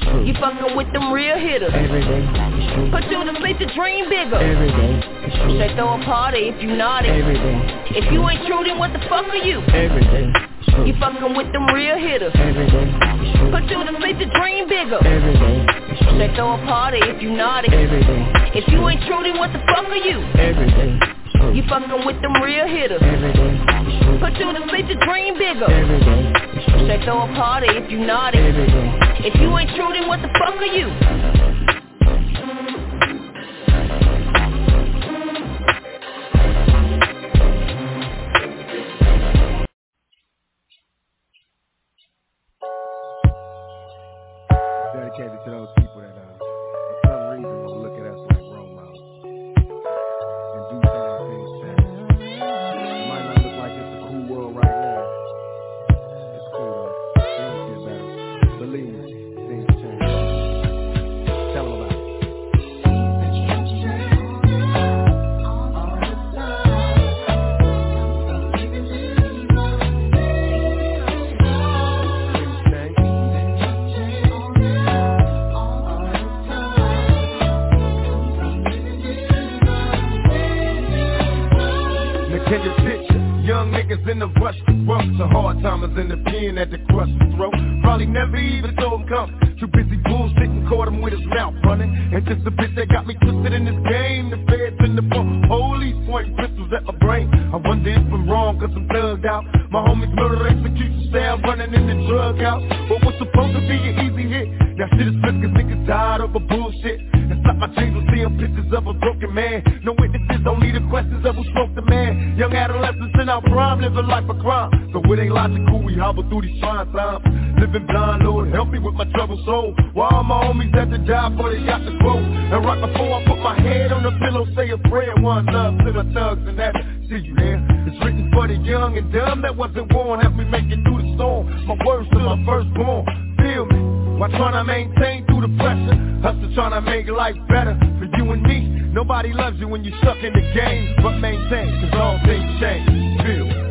true. You fucking with them real hitters. Every day is true. Put you to sleep to dream bigger. Every day is true. They throw a party if you naughty. Every day. If you ain't true, then what the fuck are you? Every day is true. You fucking with them real hitters. Every day is true. Put you to sleep to dream bigger. Every day is true. They throw a party if you naughty. Every day. If you ain't true, then what the fuck are you? Every day. You fucking with them real hitters. Every day is true. Put you to sleep to dream bigger. Every day is true. They throw a party if you naughty. Every day. If you ain't true, then what the fuck are you? Dedicated to those people that, uh, for some reason, will look at us like role models and do some of the things that it might not look like it's a cool world right now. It's cool though. Things get better. Believe me, things change. Tell them about it. Can you picture young niggas in the rush to work, so hard timers in the pen at the crush throat? Probably never even told him come. Too busy bullshitting, caught him with his mouth running. And just a bitch that got me twisted in this game. The feds in the pump, police pointing pistols at my brain. I wonder if I'm wrong, cause I'm thugged out. My homies murder execution style running in the drug out. But what's supposed to be an easy hit? Now shit is flipped cause niggas tired of a bullshit. And stop my dreams with seeing pictures of a broken man. No witnesses, only the questions of who smoked the man. Young adolescents in our prime, living life a crime. So it ain't logical, we hobble through these trying times. Living blind, Lord, help me with my troubled soul. While all my homies had to die before they got to grow. And right before I put my head on the pillow, say a prayer. One love to the thugs and that, see you there. It's written for the young and dumb that wasn't born. Help me make it through the storm. My words to my firstborn, feel me. While trying to maintain through the pressure, hustle trying to make life better for you and me. Nobody loves you when you stuck in the game, but maintain, cause all things change. Feel me.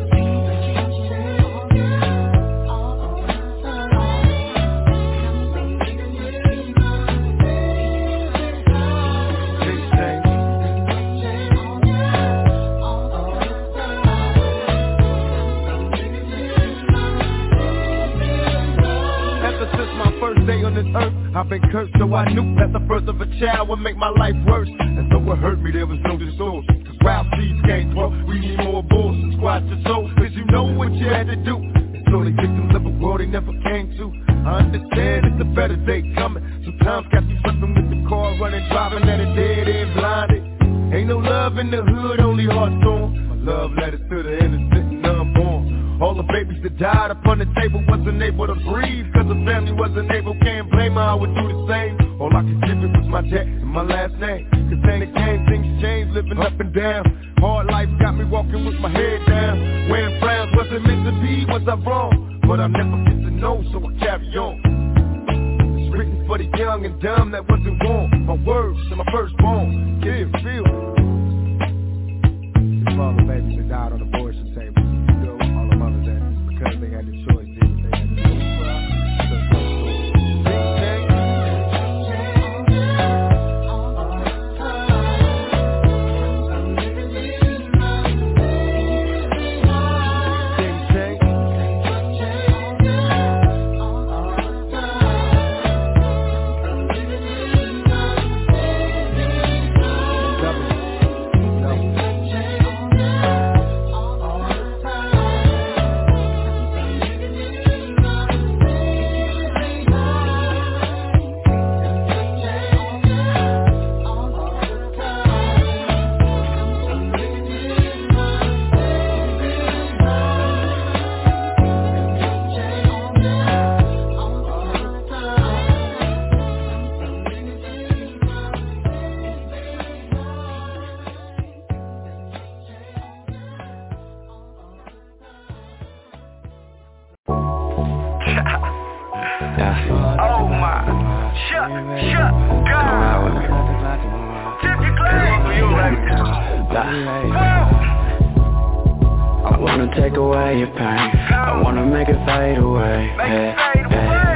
First day on this earth, I've been cursed, so I knew that the birth of a child would make my life worse. And though it hurt me, there was no distortion. Cause wild seeds can't grow, we need more abortions. Squash your soul, cause you know what you had to do. And slowly get them live a world they never came to. I understand it's a better day coming. Sometimes got you slipping with the car, running, driving at a dead end, blinded. Ain't no love in the hood, only heart torn. My love letters to the innocent and unborn. All the babies that died upon the table wasn't able to breathe, cause the family wasn't able, can't blame her, I would do the same. All I could give it was my debt and my last name. Cause then it came, things changed, living up and down. Hard life got me walking with my head down. Wearing frowns, wasn't meant to be, was I wrong? But I never get to know, so I carry on. It's written for the young and dumb that wasn't born. My words to my firstborn, yeah, feel it. For all the babies that died on the abortion table. Because they had the choice, they, they had the choice. I wanna take away your pain. I wanna make it fade away. Hey, hey.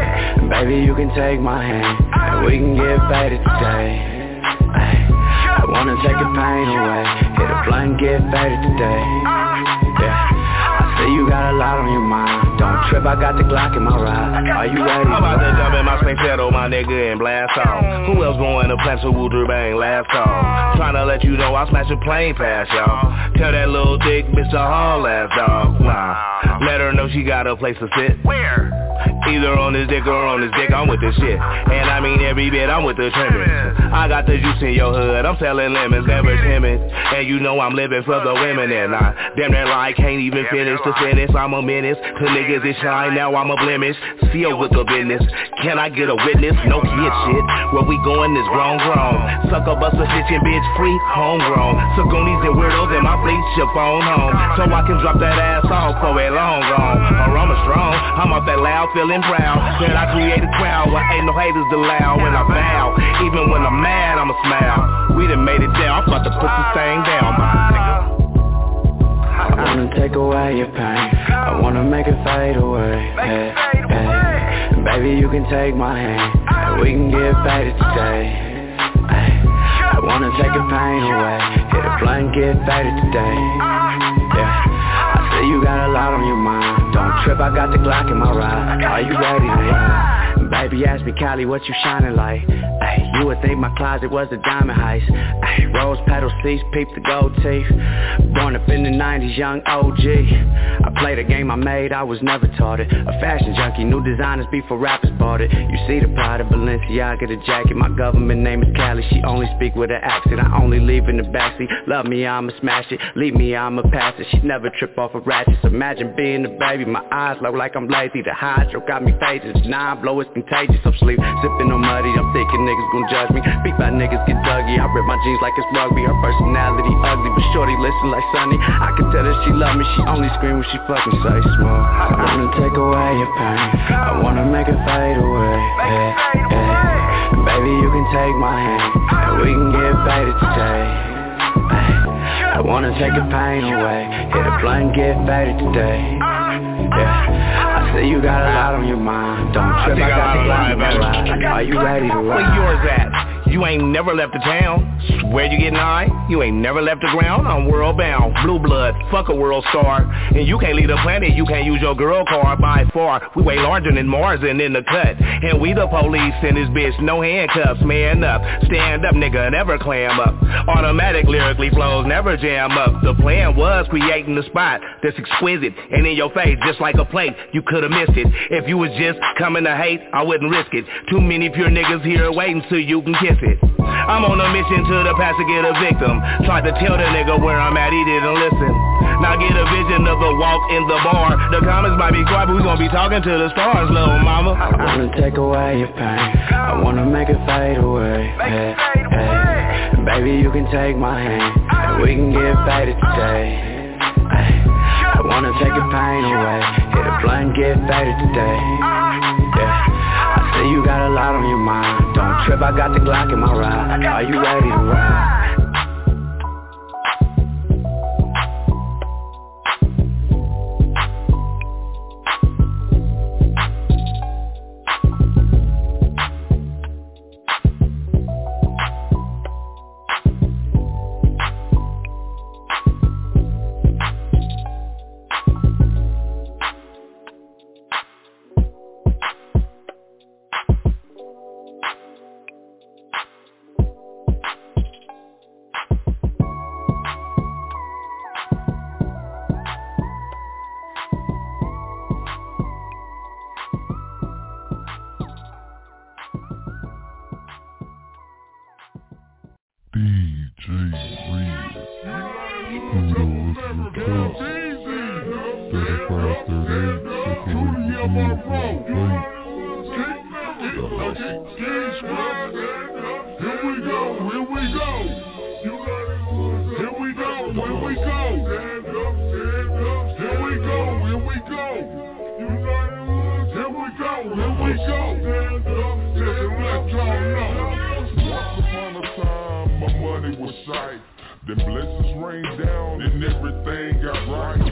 Baby, you can take my hand, and we can get faded today. Ay, I wanna take the pain away, hit a blunt, get faded today. Yeah, I see you got a lot on your mind. Don't trip, I got the Glock in my ride. Are you ready? I'm about to jump in my space settle, my nigga, and blast off. Who else going to plan so Wooter Bang last call? Tryna let you know I smash a plane past y'all. Tell that little dick bitch to haul ass dog. Nah, let her know she got a place to sit. Where? Either on this dick or on this dick, I'm with this shit. And I mean every bit, I'm with the trimmings. I got the juice in your hood, I'm selling lemons, never timid. And you know I'm living for the women, and I damn near like can't even finish the sentence. I'm a menace to niggas that shine, now I'm a blemish. Seal with the business, can I get a witness? No kid shit, where we going is grown grown. Sucker buster stitching bitch free, homegrown. Sagoonies and weirdos in my fleet, your phone home. So I can drop that ass off for a long gone. Or I'm a strong, I'm off that loud feeling proud that I create a crowd where ain't no haters allowed. When I vow, even when I'm mad, I'ma smile. We done made it down, I'm about to put this thing down, my nigga. I wanna take away your pain, I wanna make it fade away. Hey, hey. Baby, you can take my hand, and we can get faded today. Hey, I wanna take the pain away, hit a blunt, get faded today. Yeah, I see you got a lot on your mind. Don't trip, I got the Glock in my ride. Are you ready to ride? Baby, ask me, Cali, what you shining like? Ay, you would think my closet was a diamond heist. Ay, rose petal seats, peep the gold teeth. Born up in the nineties, young O G. I played a game I made, I was never taught it. A fashion junkie, new designers before rappers bought it. You see the pride of Balenciaga, the jacket. My government name is Cali, she only speak with an accent. I only leave in the backseat. Love me, I'ma smash it. Leave me, I'ma pass it. She never trip off of ratchets. Imagine being a baby, my eyes low like I'm lazy. The hydro got me phases. Nah, blow it's contagious. I'm sleep, sipping on muddy. I'm thinking niggas gon' judge me. Beat by niggas get duggy. I rip my jeans like it's rugby. Her personality ugly, but shorty listen like Sunny. I can tell that she love me. She only scream when she fucking say small. I wanna take away your pain, I wanna make it fade away. Yeah, yeah. Baby, you can take my hand, and we can get faded today. Ay, I wanna take the pain away, hit a blunt, get faded today. Yeah, I see you got a lot on your mind. Don't trip, I, I got the Glock in my ride. Are you ready to ride? Where yours at? You ain't never left the town. Swear you getting high? You ain't never left the ground. I'm world bound, blue blood, fuck a world star. And you can't leave the planet, you can't use your girl car by far. We way larger than Mars and in the cut. And we the police in this bitch, no handcuffs. Man up, stand up nigga, never clam up. Automatic lyrically flows, never jam up. The plan was creating the spot that's exquisite and in your face just like a plate. You could've missed it. If you was just coming to hate, I wouldn't risk it. Too many pure niggas here waiting so you can kiss it. I'm on a mission to the past to get a victim. Tried to tell the nigga where I'm at, he didn't listen. Now get a vision of the walk in the bar. The comments might be quiet, but we gon' be talking to the stars, little mama. I wanna take away your pain, I wanna make it fade away. Hey, hey. Baby, you can take my hand, and we can get faded today. Ay, I wanna take the pain away, hit a blunt, get faded today. Yeah, I see you got a lot on your mind. Don't trip, I got the Glock in my ride. Are you ready to ride?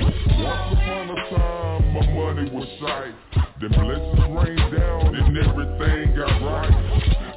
Then blessings rain down and everything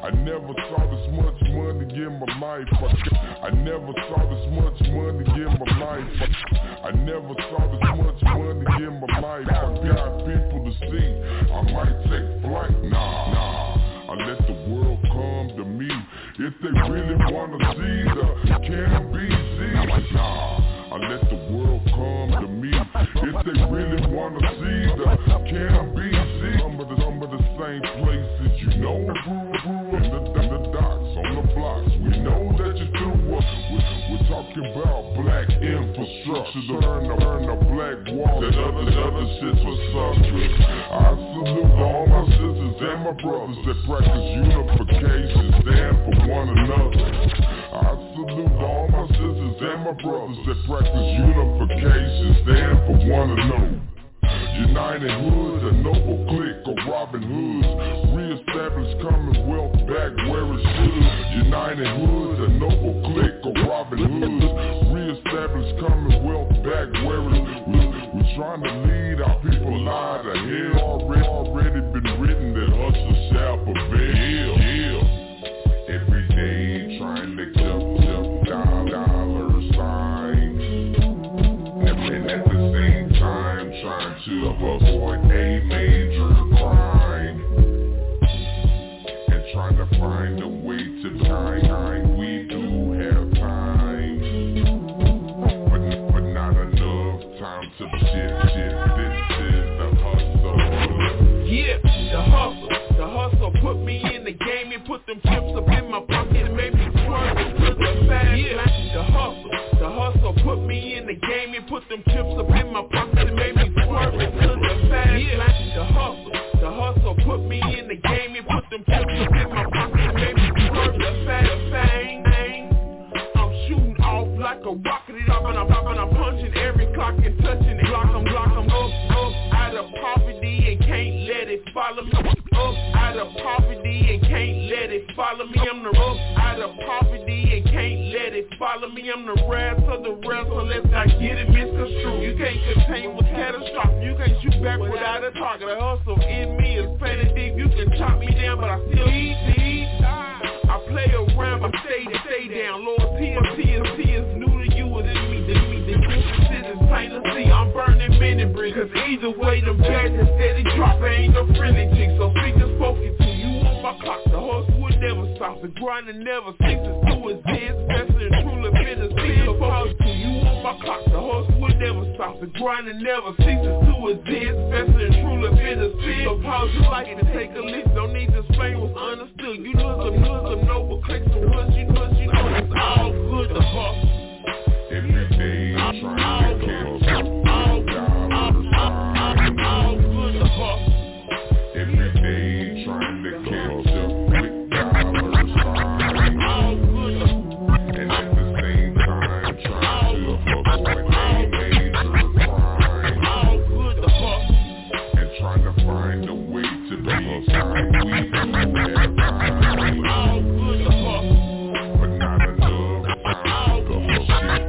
I never saw this much money in my life. I, I never saw this much money in my life. I, I never saw this much money in my life. I got people to see. I might take flight. Nah, nah. I let the world come to me. If they really wanna see the can be seen. Nah, I let the world come to me. If they really wanna see the can be seen. Some of the, some of the same places you know. In the, in the docks, on the blocks. We know that you do what we're, we're talking about. Black infrastructure, turn the, turn the black wall. That other, that other shit's for suckers. I salute all my sisters and my brothers that practice unification, stand for one another. I salute all my sisters and my brothers that practice unification, stand for one another. United Hoods, a noble clique of Robin Hoods, reestablish Commonwealth back where it should. United Hoods, a noble clique of Robin Hoods, reestablish Commonwealth back where it should. We're trying to lead our people out of hell. Already, already been written that hustle shall prevail. Yeah. Every day trying to jump, jump, dollar, dollar signs, and at the same time trying to avoid a major crime, and trying to find a way to time. We do have time, but, but not enough time to shit, shit. This is the hustle. Yeah, the hustle, the hustle put me in the game and put them chips up in my pocket and made me twerk to the fast. Yeah, the hustle, the hustle put me in the game and put them chips up in my pocket and made me twerk to the fast. Yeah, the hustle, the hustle put me in the game and put them chips up in my pocket and made me twerk to the fast. Bang, bang, I'm shooting off like a rocket, it up and I'm up and I'm punching every clock and touching it. Block 'em, block 'em up, up out of poverty and can't let it follow me. Up out of poverty and can't let it follow me. I'm the up out of poverty and can't let it follow me. I'm the rest of the rest, so let's not get it misconstrued. You can't contain what's catastrophic. You can't shoot back without a target. A hustle in me is plenty deep. You can chop me down, but I still eat, eat. I play around, but stay, stay down. Lord, T M T is, T is new to you, it's in me, to me. The shit is plain to see. I'm burning many bricks, cause either way, them gadgets steady drop. I ain't no friendly chick, so speakers spoken to you on my clock. The horse would never stop, the grinding never ceases to its dead, especially in truly bitter speakers spoken to you on my clock. The horse would never stop, the grinding never ceases to its dead, especially in truly bitter speakers. So pause, you like it to take a list, don't need to explain what's understood. You know some, know some noble clicks, some hush, you know, you know it's all good to hustle. Every day I'm trying to catch up. All good to hustle. Every day trying to catch up with dollar signs. All good to, and at the same time trying to avoid a major crime. All good to hustle. And trying to find a way to be time. We do have time. All good to hustle, but not enough time to hustle.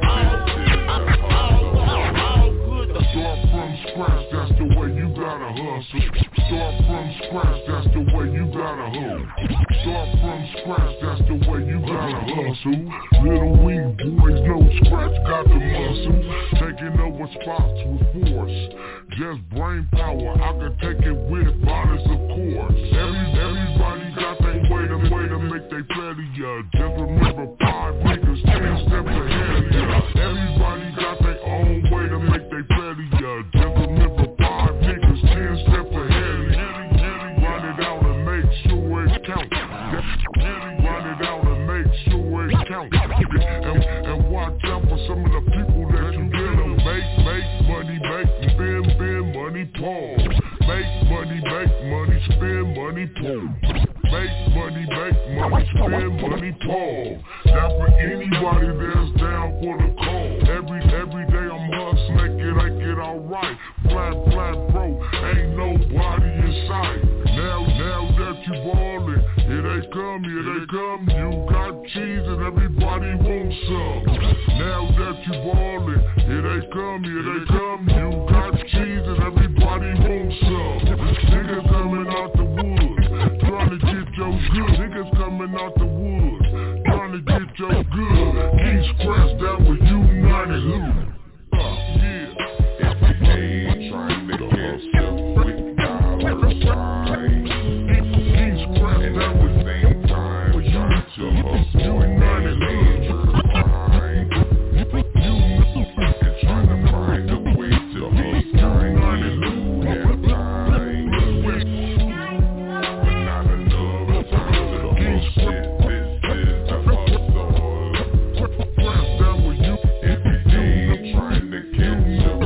That's the way you gotta hustle. Start from scratch, that's the way you gotta hustle. Start from scratch, that's the way you gotta hustle. Little weak boys, no scratch, got the muscle. Taking over spots with force. Just brain power, I can take it with bodies, of course. Every, everybody got their way to, way to make they failure. Just remember five niggas, ten steps ahead of you. Everybody got their own way to make they failure. Just remember five niggas, ten steps ahead of you. Run it out and make sure it counts. Run it out and make sure it counts. And, and watch out for some of the people that you get them. Make, make money, make, spend, spend money, pause. Make money, make money, spend money, pause. Make money, make money, spend money, pause. Now for anybody that's down for the call. Every, every day I'm hustling, make it, make it alright. Flat, flat, bro, ain't nobody in sight. Now, now that you ballin', here they come, here they come. You got cheese and everybody wants some. Now that you ballin', here they come, here they come. You got cheese and everybody wants some. Niggas coming out the woods, trying to get your good. Niggas coming Kings crash down with United Loot. Trying to catch up with dollar signs. Kings crash and at the same time trying to hustle and manage mind. And trying to find a way to be kind. Have time, but not enough time to bullshit. This is the hustle. Crash down with you every day, trying to catch up.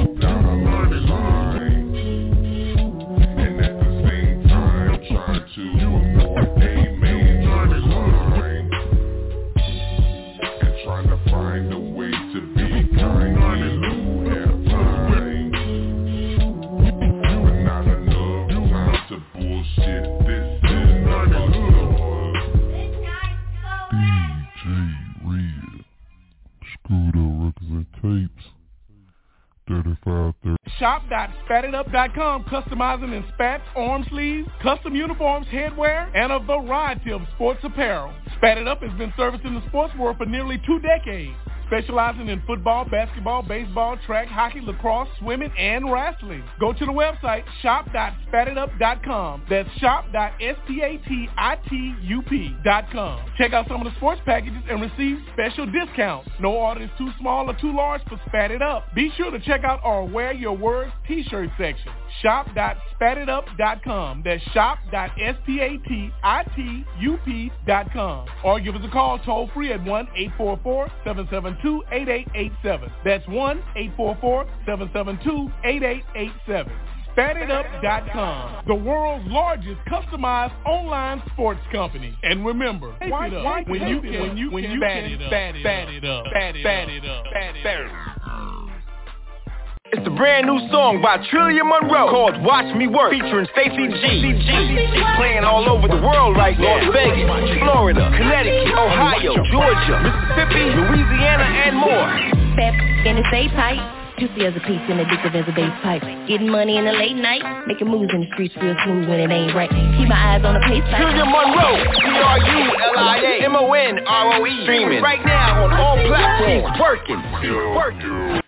shop dot spat it up dot com, customizing in spats, arm sleeves, custom uniforms, headwear, and a variety of sports apparel. Spat It Up has been servicing the sports world for nearly two decades, specializing in football, basketball, baseball, track, hockey, lacrosse, swimming, and wrestling. Go to the website shop dot spat it up dot com. That's shop dot spat it up dot com. Check out some of the sports packages and receive special discounts. No order is too small or too large for Spat It Up. Be sure to check out our Wear Your Words t-shirt section. shop dot spat it up dot com. That's shop dot spat it up dot com. Or give us a call toll free at one eight four four, seven seven two, eight eight eight seven. That's one eight four four, seven seven two, eight eight eight seven. spat it up dot com, the world's largest customized online sports company. And remember, why, why when you can, when you when you spat it up, spat it up, spat it up, spat it up. It's the brand new song by Trillia Monroe called Watch Me Work, featuring Stacey G. Playing all over the world right now. Las Vegas, Florida, Connecticut, Ohio, Georgia, Mississippi, Louisiana, and more. Fat and it stay tight. Juicy as a piece and addictive as a bass pipe. Getting money in the late night, making moves in the streets real smooth when it ain't right. Keep my eyes on the pace. Trillia Monroe, T R U L I A M O N R O E. Streaming right now on all platforms. Working, working.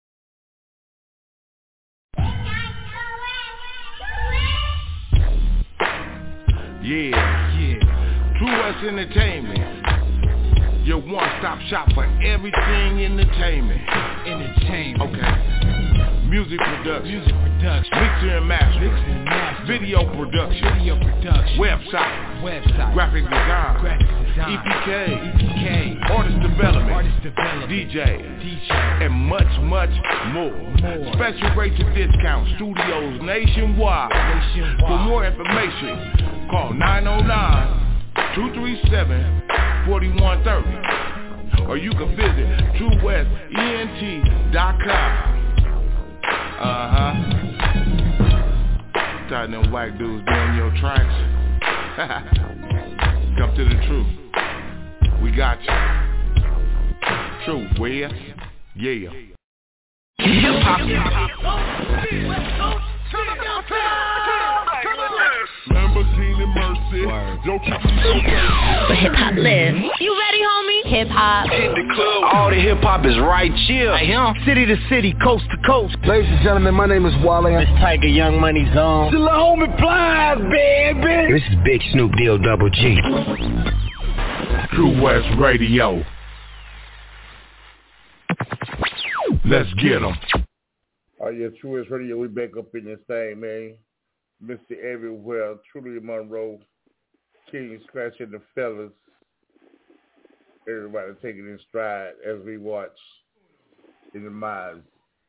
Yeah, yeah. True West Entertainment. Your one-stop shop for everything entertainment. Entertainment. Okay. Music production. Music production. Mixer and master. Mixer and master. Video production. Video production. Website. Website. Graphic design. Graphic design. E P K. E P K. Artist development. Artist development. D J. D J. And much, much more. more. Special rates and discounts. Studios nationwide. nationwide. For more information, call nine oh nine, two three seven, four one three zero. Or you can visit true west ent dot com. Uh-huh. Tired them white dudes doing your tracks. Come to the truth. We got you. True West. Yeah. Lamborghini Mercy. Yo, But hip hop lives. You ready, homie? Hip hop. Hit the club. All the hip hop is right here. I am. City to city, coast to coast. Ladies and gentlemen, my name is Wally. It's Tiger Young Money Zone. Still a homie Plies, baby. This is Big Snoop Deal Double G. True West Radio. Let's get 'em. Oh yeah, True West Radio. We back up in this thing, man. Mister Everywhere, Trillia Monroe, King Scratch and the fellas. Everybody taking in stride as we watch in the minds.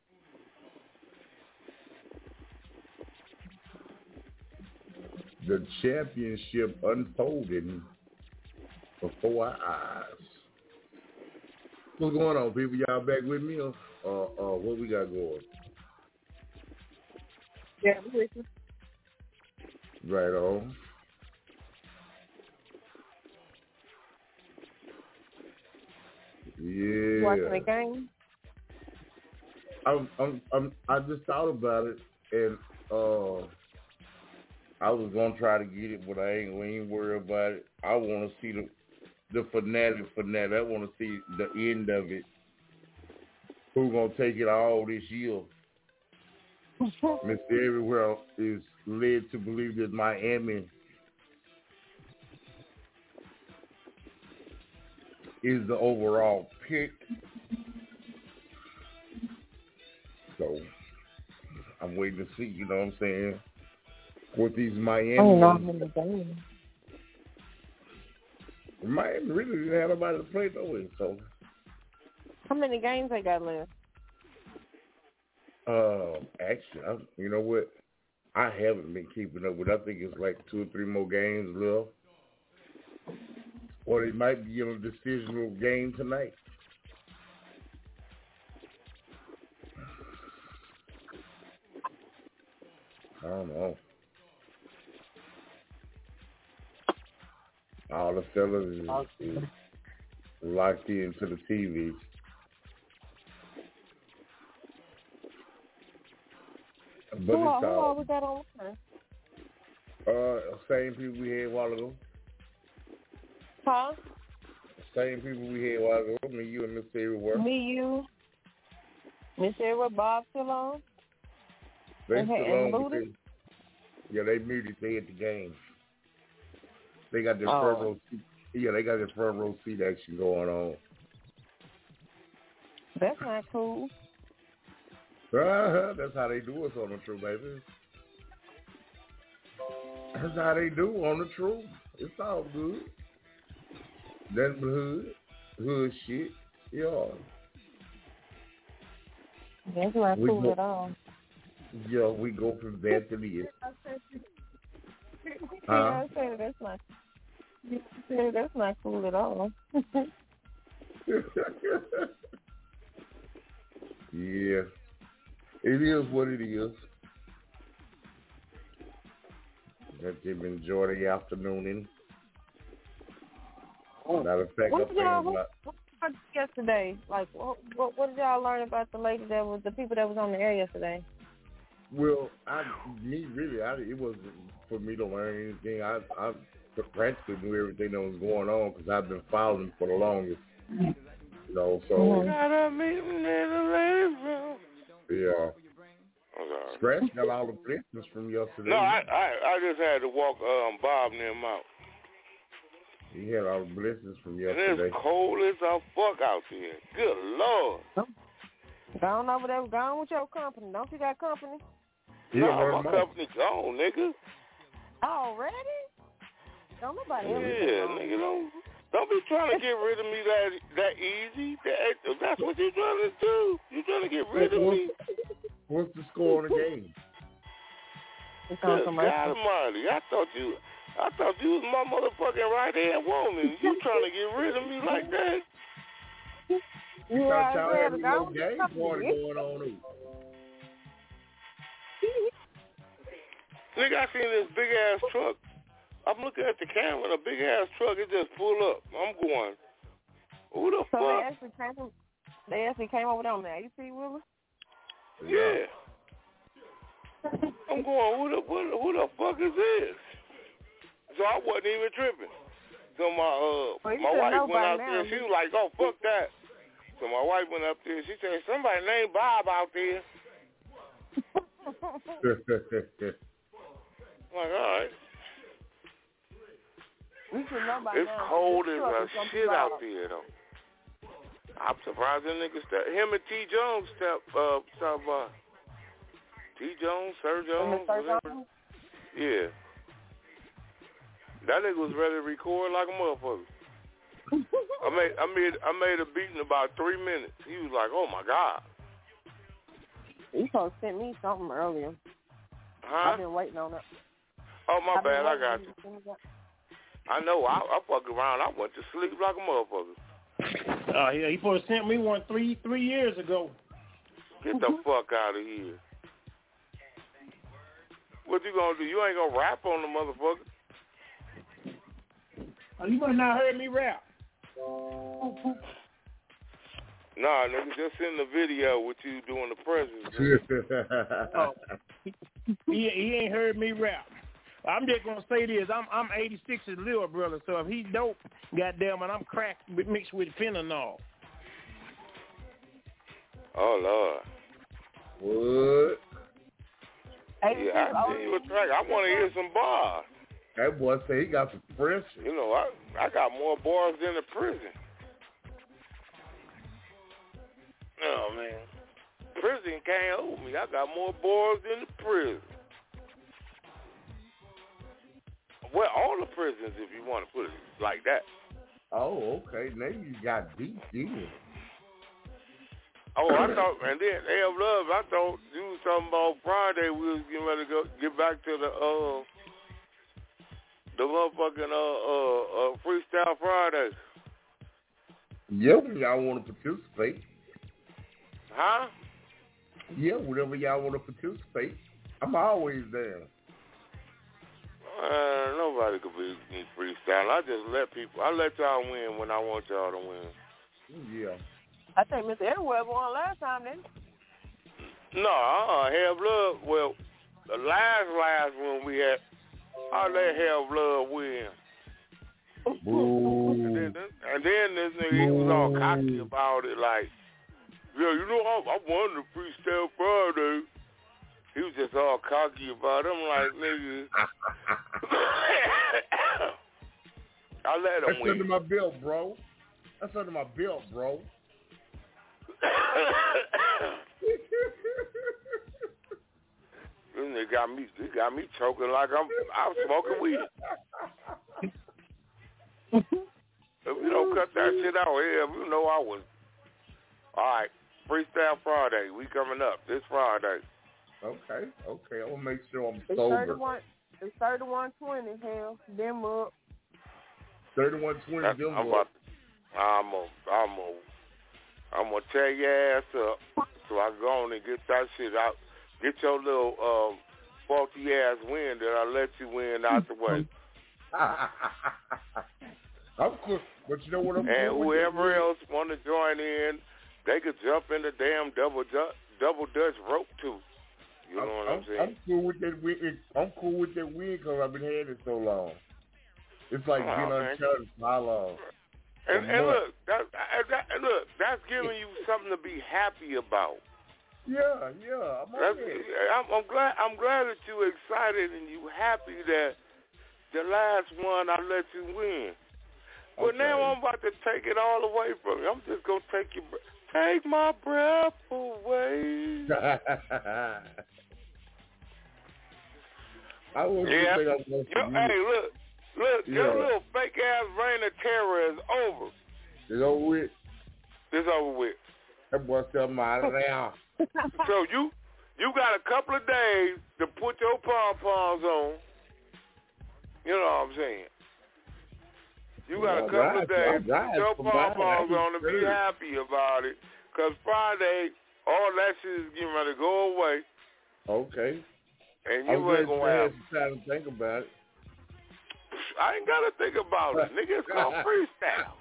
The championship unfolding before our eyes. What's going on, people? Y'all back with me, or uh, uh, what we got going? Yeah, we with you. Right on. Yeah. Watching the game? I'm, I'm, I'm, I just thought about it, and uh, I was gonna try to get it, but I ain't, we ain't worry about it. I want to see the, the finale finale. I want to see the end of it. Who gonna take it all this year? Mister Everywhere is led to believe that Miami is the overall pick. So I'm waiting to see, you know what I'm saying? With these Miami. Oh, no, I'm in the game. Miami really didn't have nobody to play no way, so. How many games they got left? Uh, actually, I, you know what? I haven't been keeping up with. I think it's like two or three more games left, or they might be in a decisional game tonight. I don't know. All the fellas is, is locked into the T V. But who it's all, who all, all was that on? Uh, same people we had a while ago. Huh? Same people we had a while ago. Me, you, and Miss Everywhere. Me, you, Miss Everywhere, Bob still on? They and still and on, but they, yeah, they muted. They at the game. They got their oh. front row seat. Yeah, they got their front row seat action going on. That's not cool. Uh-huh. That's how they do us on the True, baby. That's how they do on the True. It's all good. That's the hood. Hood shit. Yeah. That's not we cool go, at all. Yeah, we go from that to this. Yeah, Huh? I said that's not. You said that's not cool at all. Yeah. It is what it is. Let them enjoy the afternoon in. Matter of fact, What I'm did y'all thinking what, about what yesterday? Like, what, what what did y'all learn about the lady that was the people that was on the air yesterday? well, I me really, I, it wasn't for me to learn anything. I I practically knew everything that was going on because I've been following for the longest. You know, so Mm-hmm. Got a meeting in the ladies' room. yeah. Okay. Scratch got all the blessings from yesterday. No, I, I I just had to walk um Bob near him out. He had all the blessings from And yesterday. it's cold as a fuck out there. Good Lord. Go on over there. Go on with your company. Don't you got company? Yeah, no, my company gone, nigga. Already? Don't nobody ever Yeah, nigga, don't don't be trying to get rid of me that that easy. That, that's what you're trying to do. You're trying to get rid of me. What's the score of the game? Good God Almighty! I thought you, I thought you was my motherfucking right hand woman. You trying to get rid of me like that? You yeah, thought y'all yeah, had a little game party going on here. Nigga, I seen this big ass truck. I'm looking at the camera, and a big ass truck. It just pull up. I'm going, who the so fuck? they actually came. They actually came over there on the A C Willis. Yeah. I'm going, who the, who the who the fuck is this? So I wasn't even tripping. So my uh well, my wife went out now. there. She was like, oh fuck that. So my wife went up there. She said, somebody named Bob out there. I'm like, all right. We should know by it's now. cold This as truck a is gonna be shit out loud. there though. I'm surprised that nigga step. Him and T Jones step uh stop by. T Jones, Sir Jones, whatever. Yeah. That nigga was ready to record like a motherfucker. I made I made I made a beat in about three minutes. He was like, oh my God. You supposed to send me something earlier. Huh? I've been waiting on it. Oh my I've been bad, I waiting got on you. to send me that. I know, I, I fuck around. I went to sleep like a motherfucker. Uh, yeah, he supposed to sent me one three three years ago. Get the fuck out of here. What you gonna do? You ain't gonna rap on the motherfucker. Oh, you must not heard me rap. Nah, nigga, just send the video with you doing the presents. oh. he, he ain't heard me rap. I'm just gonna say this. I'm I'm eighty-six's little brother, so if he dope, goddamn, and I'm crack mixed with fentanyl. Oh What? Lord. Yeah, I see you a track. I want to hear some bars. That boy say he got some pressure. You know, I I got more bars than the prison. Oh man, prison can't hold me. I got more bars than the prison. Well, all the prisons, if you want to put it like that. Oh, okay. Now you got deep in. Oh, I thought, and then L Love, I thought you was talking about Friday. We was getting ready to go get back to the uh the motherfucking uh uh, uh Freestyle Friday. Yeah, when y'all want to participate. Huh? Yeah, whenever y'all want to participate, I'm always there. Uh, nobody could be me freestyle. I just let people. I let y'all win when I want y'all to win. Yeah. I think Mister Everywhere won last time, didn't he? No, uh, Hell Blood. Well, the last last one we had, I let Hell Blood win. Ooh. And then, and then this nigga, he was all cocky about it, like, yeah, you know, I, I won the Freestyle Friday. He was just all cocky about it. I'm like, nigga. I let him That's win. under my belt, bro. That's under my belt, bro. This nigga got me, he got me choking like I'm, I'm smoking weed. If you don't cut that shit out here, you know I was. All right, Freestyle Friday, we coming up this Friday. Okay, okay, I'll make sure I'm it's sober. thirty-one, it's thirty-one twenty, hell, them up. thirty-one twenty, That's, them I'm up. about, I'm a, I'm a, I'm gonna tear your ass up so I can go on and get that shit out. Get your little um, faulty ass win that I let you win out the way. I'm cool, but you know what I'm And cool whoever with else want to join in, they could jump in the damn double du- double dutch rope too. You know I'm, what I'm, I'm saying? I'm cool with that win. I'm cool with that win because I've been having it so long. It's like Oh, being man. uncharted for how long? And, A and month. look, that, that, and look, that's giving you something to be happy about. Yeah, yeah. I'm, That's, okay. I'm, I'm glad. I'm glad that you excited and you happy that the last one I let you win. But Okay. now I'm about to take it all away from you. I'm just gonna take your breath. Take my breath away. I was Yeah. think I was Yo, hey, look, look, Yeah. your little fake ass reign of terror is over. It's over with. It's over with. That boy said I'm out of there. So you you got a couple of days to put your pom-poms on. You know what I'm saying? You got a couple Right, of days to right, put your right. pom-poms on and be Sure. happy about it. Because Friday, all that shit is getting ready to go away. Okay. And I'm you glad ain't you going to have... had some time to think about it. I ain't got to think about it. Nigga, it's called freestyle.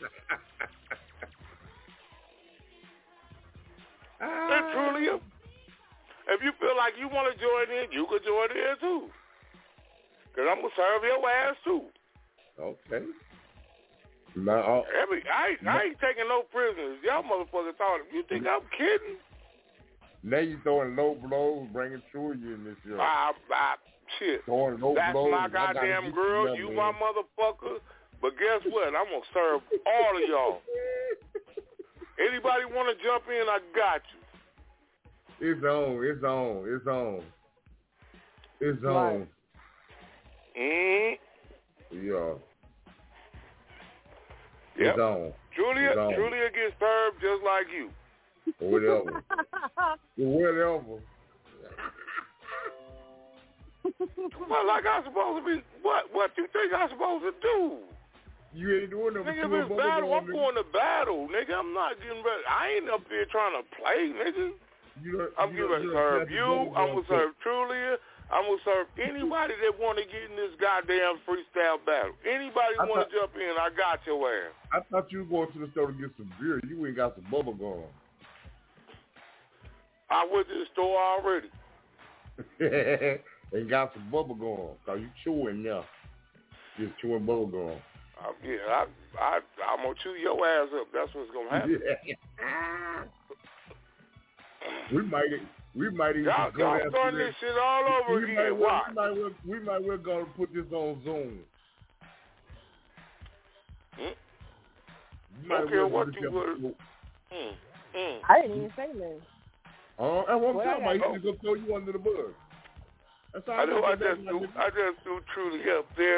It's truly you. If you feel like you want to join in, you can join in too. Because I'm going to serve your ass too. Okay. No, Every, I, ain't, I ain't taking no prisoners. Y'all motherfuckers thought, you think I'm kidding? now you throwing low blows, bringing Trulia in this year. Ah, ah, shit. Throwing low That's blows. my I gotta goddamn get girl. up, You man. my motherfucker. But guess what? I'm going to serve all of y'all. Anybody want to jump in, I got you. It's on. It's on. It's on. It's on. Mm-hmm. Yeah. Yep. It's on. Julia, It's on. Julia gets served just like you. Whatever. Whatever. Well, like I'm supposed to be, what What you think I'm supposed to do? You ain't doing nothing. Nigga, if it's battle, I'm going to battle, nigga. I'm not getting ready. I ain't up here trying to play, nigga. You don't, I'm you going to serve you. I'm going to serve Trulia. I'm going to serve anybody that want to get in this goddamn freestyle battle. Anybody want to jump in, I got your ass. I thought you were going to the store to get some beer. You ain't got some bubble gum. I went to the store already. and got some bubble gum, cause you chewing now. Just chewing bubble gum. Uh, yeah, I, I, I'm gonna chew your ass up. That's what's gonna happen. Yeah. we might, we might even y'all, go y'all down starting to this shit all over we again. Might well, Why? we might well, we might well go put this on Zoom. Hmm? You Don't care well what do you this would. episode. Mm, mm. I didn't even say nothing. Oh, uh, and what I'm What talking I about, got? he's gonna throw you under the bus. That's all I know. I got just threw, I just threw Truly up there.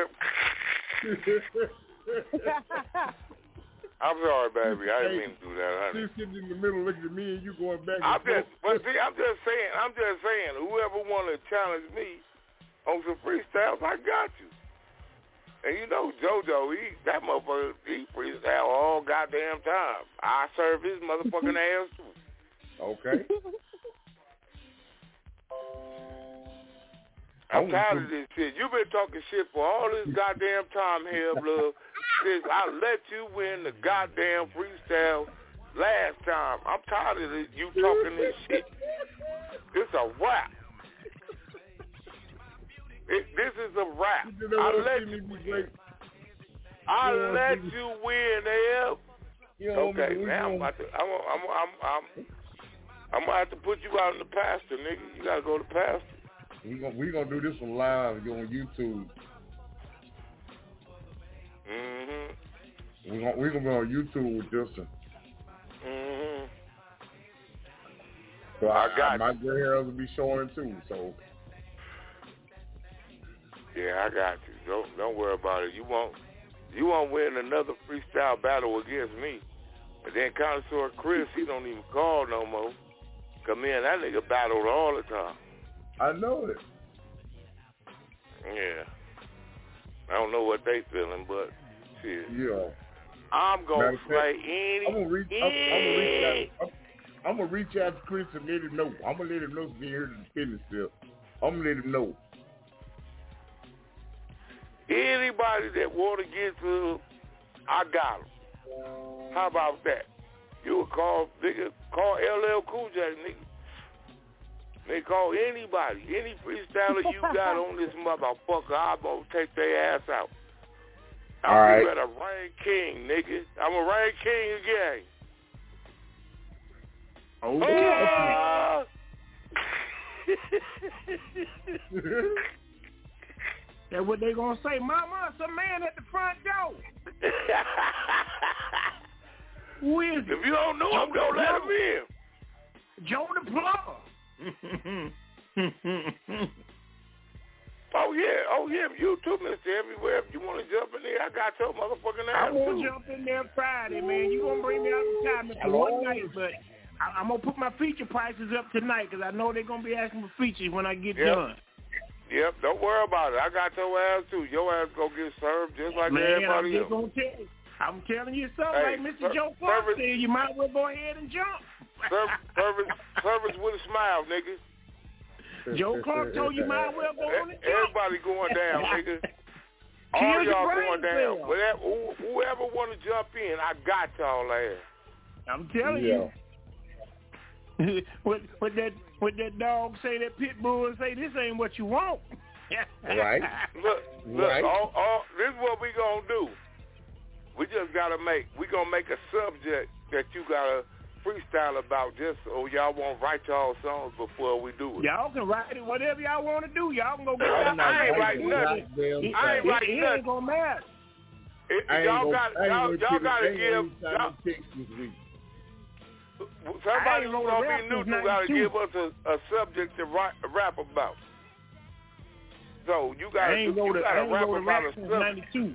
I'm sorry, baby. I didn't mean to do that, honey. She's sitting in the middle looking at me and you going back and I'm forth. just, but see, I'm just saying, I'm just saying, whoever want to challenge me on some freestyles, I got you. And you know, JoJo, he, that motherfucker, he freestyle all goddamn time. I serve his motherfucking ass too. Okay. I'm tired of this shit. You've been talking shit for all this goddamn time here, love. Since I let you win the goddamn freestyle last time. I'm tired of this, you talking this shit. It's a rap. It, this is a rap. You know I what, let see you me win. great. I You know let what, you win, L. You know what, Okay, we now I'm gonna- about to, I'm, I'm, I'm, I'm, I'm gonna have to put you out in the pasture, nigga. You gotta go to pasture. We gonna we gonna do this one live on YouTube. Mhm. We gonna we gonna be on YouTube with this one. Mhm. So I, I got I, my gray hairs will be showing too. So yeah, I got you. Don't don't worry about it. You won't you won't win another freestyle battle against me. And then Connoisseur Chris, he don't even call no more. Cause me and that nigga battled all the time. I know it. Yeah. I don't know what they feeling, but shit. Yeah. I'm gonna Matter of play fact, any. I'm gonna reach. I'm, I'm gonna reach out. I'm, I'm gonna reach out to Chris and let him know. I'm gonna let him know he's here to finish still. I'm gonna let him know. Anybody that want to get to, I got them. How about that? You would call, nigga, call L L Cool J, nigga. They call anybody, any freestyler you got on this motherfucker, I'm gonna take their ass out. I'm All right. a Rain King, nigga. I'm a Rain King again. Oh, Ah! That's what they gonna say. Mama, some man at the front door. Who is it? If you don't know him, don't let him in. Joe the plumber. Oh yeah, oh yeah, you too, Mister Everywhere. If you want to jump in there, I got your motherfucking ass I won't too. jump in there Friday, man. You gonna bring me out the time for one night, but I, I'm gonna put my feature prices up tonight because I know they're gonna be asking for features when I get Yep. done. Yep, don't worry about it. I got your ass too. Your ass gonna get served just like Man, I'm everybody just else. gonna tell you. I'm telling you something, Hey, like Mister ser- Joe Clark service- said, you might well go ahead and jump. Service, service, service with a smile, nigga. Joe Clark told you might well go on and jump. Everybody going down, nigga. All Kill your y'all brain going down. cell. Whatever, who- whoever want to jump in, I got y'all ass. I'm telling Yeah. you. what, what that what that dog say, that pit bull say, this ain't what you want. Right. Look, look. Right. All, all, this is what we gonna do. We just gotta make. We gonna make a subject that you gotta freestyle about, just so y'all won't write y'all songs before we do it. Y'all can write it whatever y'all want to do. Y'all can go get I that. ain't writing nothing. It, it, I ain't it, writing it ain't nothing. gonna matter. It, I ain't y'all gonna, got I ain't y'all, gonna y'all get gotta it. I ain't give. gonna sign Y'all, no text this week. somebody I who's ain't gonna gonna rap be neutral since gotta ninety-two. give us a, a subject to rap, rap about. So you I gotta ain't you go to, I gotta ain't rap go to about rap a since subject. ninety-two.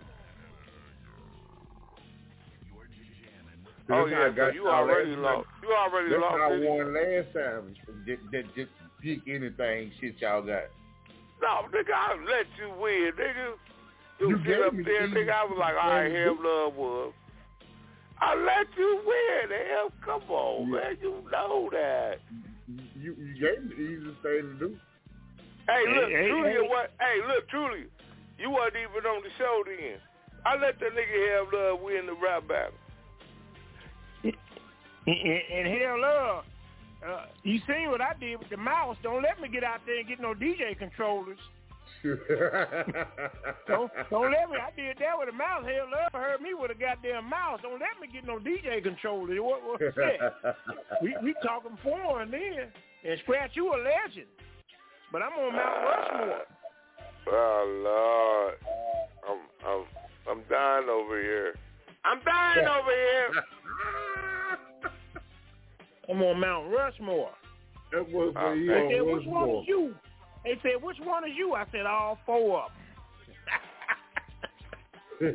Oh That's how yeah, I so got you y'all already last lost. time. You already That's lost. how I it. won last time. That, that just pick anything shit y'all got. No, nigga, I let you win, nigga. You, You sit gave up me there, the nigga. I was like, all right, easy him love was. I let you win, hell. Come on, Yeah. man. You know that. You you gave me the easiest thing to do. Hey, look, Hey, hey, Julia, hey. what? Hey, look, Julia, you wasn't even on the show then. I let that nigga have love win the rap battle. And, and hell, love, Uh, you seen what I did with the mouse. Don't let me get out there and get no D J controllers. don't, don't let me. I did that with a mouse. Hell, love heard me with a goddamn mouse. Don't let me get no D J controllers. What, what's that? we we talking foreign then. And Scratch, you a legend. But I'm on Mount Rushmore. Oh, Lord. I'm, I'm, I'm dying over here. I'm dying over here. I'm on Mount Rushmore. That was uh, they said, Rushmore. Which one is you? They said, which one is you? I said, all four of them.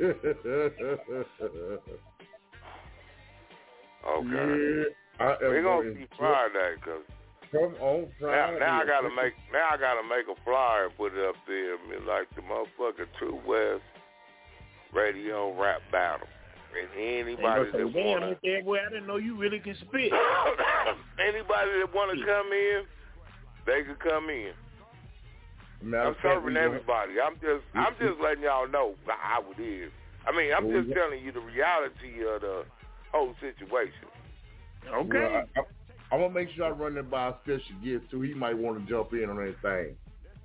Okay. Yeah, we're going to see Friday, because Come on Friday. Now, now I gotta make now I gotta make a flyer and put it up there. I mean, like the motherfucking True West Radio Rap Battle. And anybody that wanna, damn, boy, I didn't know you really can spit. Anybody that wanna come in, they can come in. Matter I'm serving everybody. I'm just I'm just letting y'all know how it is. I mean, I'm just telling you the reality of the whole situation. Okay. Well, I, I, I'm going to make sure I run that by a special guest, too. He might want to jump in on anything.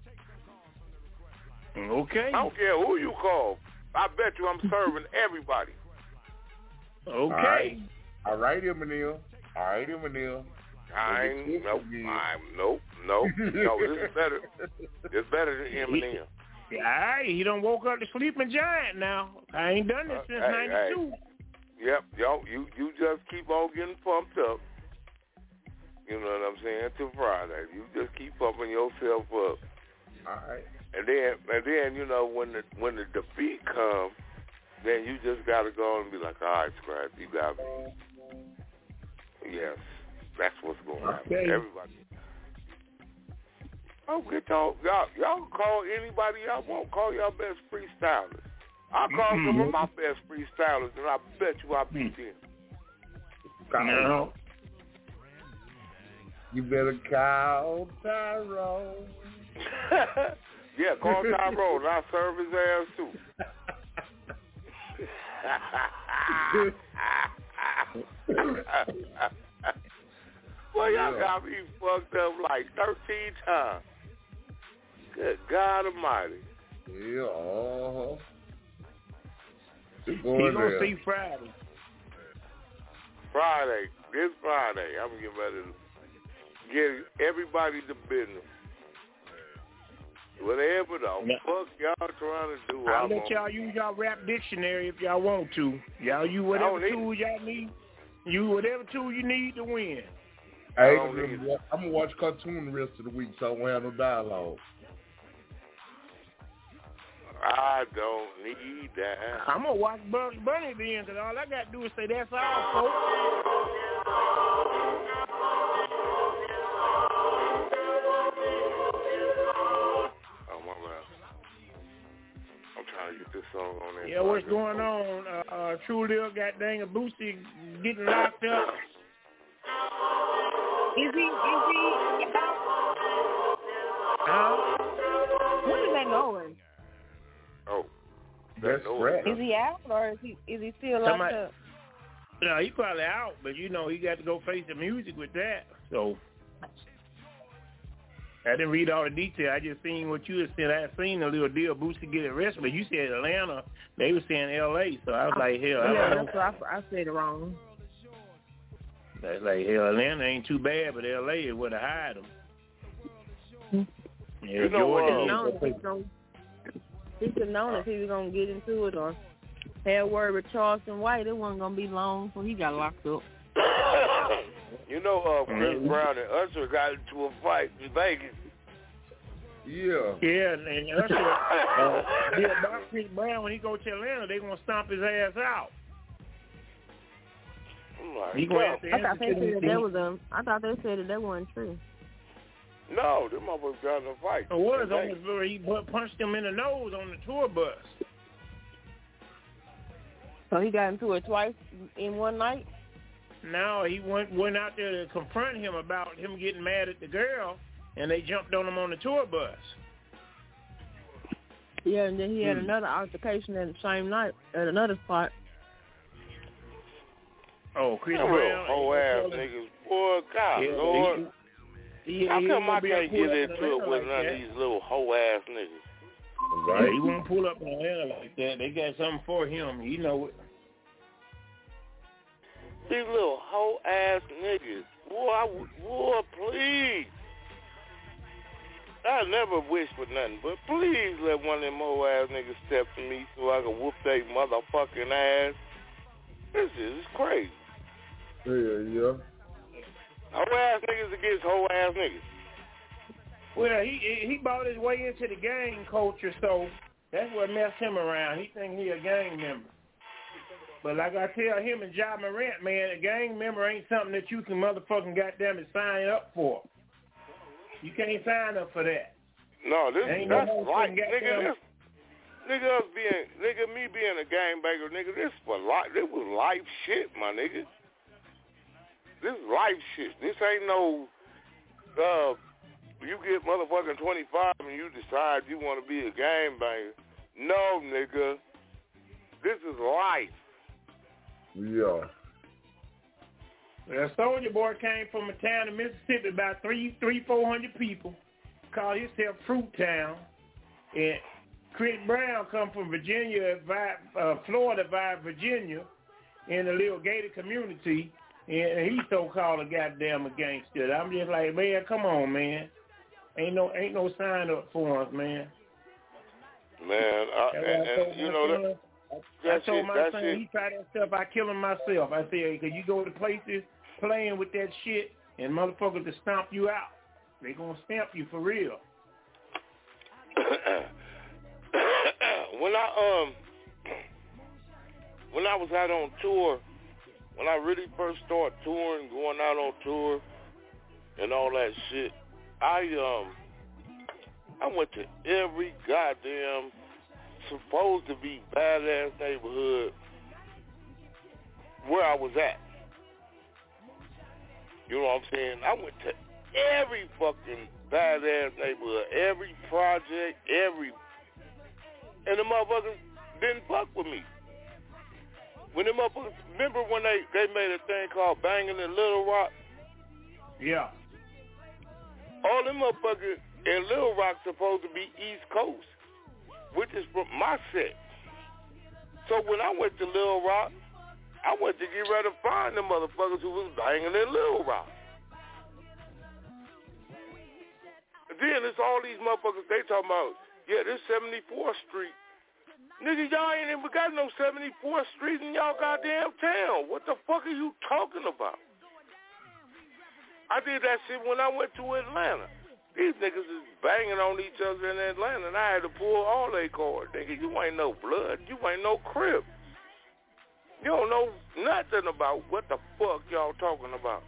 Okay. I don't care who you call. I bet you I'm serving everybody. Okay. All right, All right Eminem. All right, Eminem. I ain't, nope, I'm, nope, nope, no, this is better. It's better than Eminem. He, all right, he done woke up the sleeping giant now. I ain't done this uh, since hey, ninety-two. Hey. Yep, yo, you, you just keep on getting pumped up. You know what I'm saying? Till Friday, you just keep pumping yourself up. All right. And then, and then, you know, when the when the defeat comes, then you just gotta go and be like, all right, Scrap, you got me. Yes, that's what's going to happen. Okay. Everybody. Oh, get y'all, y'all, y'all call anybody y'all want. Call y'all best freestylers. I'll call mm-hmm. some of my best freestylers, and I bet you I'll beat them. No. You better call Tyrone. Yeah, call Tyrone. I'll serve his ass too. Well, y'all got me fucked up like thirteen times. Good God Almighty. Yeah, uh-huh. He's going to see Friday. Friday. This Friday. I'm getting ready to get everybody to business. Whatever the now, fuck y'all trying to do, I'll I'm let y'all use y'all rap dictionary if y'all want to. Y'all use whatever tool y'all need. Use whatever tool you need to win. Hey, I'm going to watch cartoon the rest of the week, so I won't have no dialogue. I don't need that. I'm going to watch Bugs Bunny then, because all I got to do is say, that's all, folks. Oh, my man. I'm trying to get this song on there. Yeah, what's going on? Uh, uh, True Lil got dang a Boosie getting locked up. Is he, is he out? Uh, when is that going? Oh, that's correct. Is he out or is he is he still locked Somebody, up? No, he's probably out, but you know he got to go face the music with that. So I didn't read all the detail. I just seen what you had said. I had seen a little deal Boosie get arrested, but you said Atlanta. They were saying L A, so I was like, hell, I yeah, don't know. that's what I, I said it wrong. That's like, hell, Atlanta ain't too bad, but L A is where to hide them. Yeah, you know, Georgia. He could have known if he was going to get into it or had word with Charleston White. It wasn't going to be long, so he got locked up. You know, uh, Chris mm-hmm. Brown and Usher got into a fight in Vegas. Yeah. Yeah, and, and Usher, uh, yeah, about Chris Brown, when he go to Atlanta, they going to stomp his ass out. Oh he gonna have to I thought they said that, that was a, I thought they said that that wasn't true. No, them motherfuckers got in a fight. It was on the, he punched him in the nose on the tour bus. So he got into it twice in one night? No, he went went out there to confront him about him getting mad at the girl, and they jumped on him on the tour bus. Yeah, and then he had hmm. another altercation at the same night at another spot. Oh, Chris Brown. Brown. Whole ass niggas Boy, God, Yeah, Lord. he- he- How he come gonna I be able can't to pull get up in into it Atlanta with like none of that. these little hoe-ass niggas? Yeah, he won't pull up in Atlanta like that. They got something for him. You know it. These little hoe-ass niggas. Boy, I, boy, please. I never wish for nothing, but please let one of them hoe-ass niggas step to me so I can whoop their motherfucking ass. This is crazy. Yeah, yeah. Hoe-ass niggas against hoe-ass niggas. Well, he he bought his way into the gang culture, so that's what messed him around. He think he a gang member. But like I tell him and Ja Morant, man, a gang member ain't something that you can motherfucking goddamn it sign up for. You can't sign up for that. No, this Ain't that's no life, motherfucking nigga. goddamn- This nigga us being nigga me being a gangbanger, nigga. This for life. This was life shit, my nigga. This is life shit. This ain't no. Uh, you get motherfucking twenty-five and you decide you want to be a gangbanger. No, nigga. This is life. Yeah. Well, Soldier Boy came from a town in Mississippi, about three, three, four hundred people. Called himself Fruit Town. And Chris Brown come from Virginia, via, uh, Florida via Virginia, in a little gated community, and he so-called a goddamn a gangster. I'm just like, man, come on, man. Ain't no, ain't no sign up for us, man. Man, I, That's and, why I told and you my know son- that. I That told shit, my that son, shit. he try that stuff, I kill him myself. I said, because you go to places playing with that shit and motherfuckers to stomp you out. They gonna stamp you for real. when I um when I was out on tour, when I really first started touring, going out on tour and all that shit, I um I went to every goddamn supposed to be badass neighborhood where I was at. You know what I'm saying? I went to every fucking badass neighborhood, every project, every, and the motherfuckers didn't fuck with me. When the motherfuckers, remember when they, they made a thing called Banging in Little Rock? Yeah. All them motherfuckers in Little Rock supposed to be East Coast, which is from my set. So when I went to Little Rock, I went to get ready to find the motherfuckers who was banging in Little Rock. Then it's all these motherfuckers, they talking about, yeah, this seventy-fourth Street. Nigga, y'all ain't even got no seventy-fourth Street in y'all goddamn town. What the fuck are you talking about? I did that shit when I went to Atlanta. These niggas is banging on each other in Atlanta, and I had to pull all they cards. Nigga, you ain't no blood. You ain't no crib. You don't know nothing about what the fuck y'all talking about.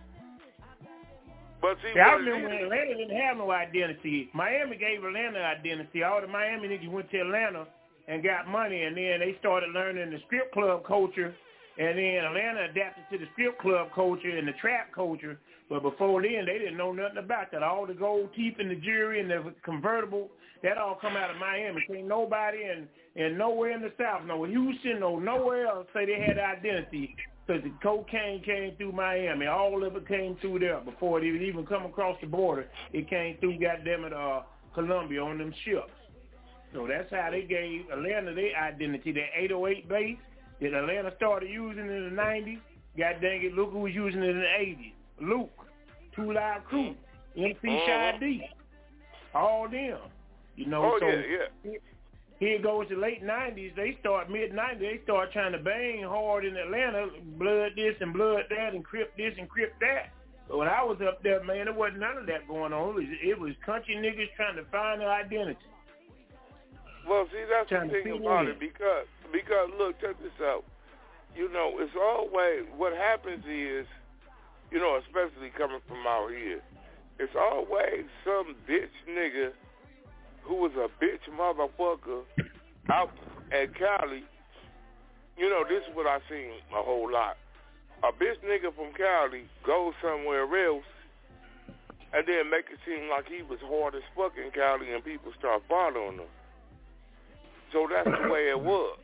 But see, Yeah, I what it remember when is- Atlanta didn't have no identity. Miami gave Atlanta identity. All the Miami niggas went to Atlanta and got money, and then they started learning the strip club culture, and then Atlanta adapted to the strip club culture and the trap culture. But before then, they didn't know nothing about that. All the gold teeth and the jewelry and the convertible, that all come out of Miami. Ain't nobody in, in nowhere in the South, no Houston, no nowhere else say they had identity. Because the cocaine came through Miami. All of it came through there before it even come across the border. It came through, goddamn it, uh, Colombia on them ships. So that's how they gave Atlanta their identity. That eight oh eight base that Atlanta started using in the nineties, god dang it, look who was using it in the eighties. Luke, Two Live Crew, M C Shy D, all them. You know, Oh, so yeah, yeah. here goes the late nineties. They start mid-nineties. They start trying to bang hard in Atlanta, blood this and blood that and crip this and crip that. But when I was up there, man, there wasn't none of that going on. It was, it was country niggas trying to find their identity. Well, see, that's Trying the to thing fit about in. it, because, because, look, check this out. You know, it's always, what happens is, you know, especially coming from out here, it's always some bitch nigga who was a bitch motherfucker out at Cali. You know, this is what I seen a whole lot. A bitch nigga from Cali goes somewhere else and then make it seem like he was hard as fuck in Cali and people start following him. So that's the way it was.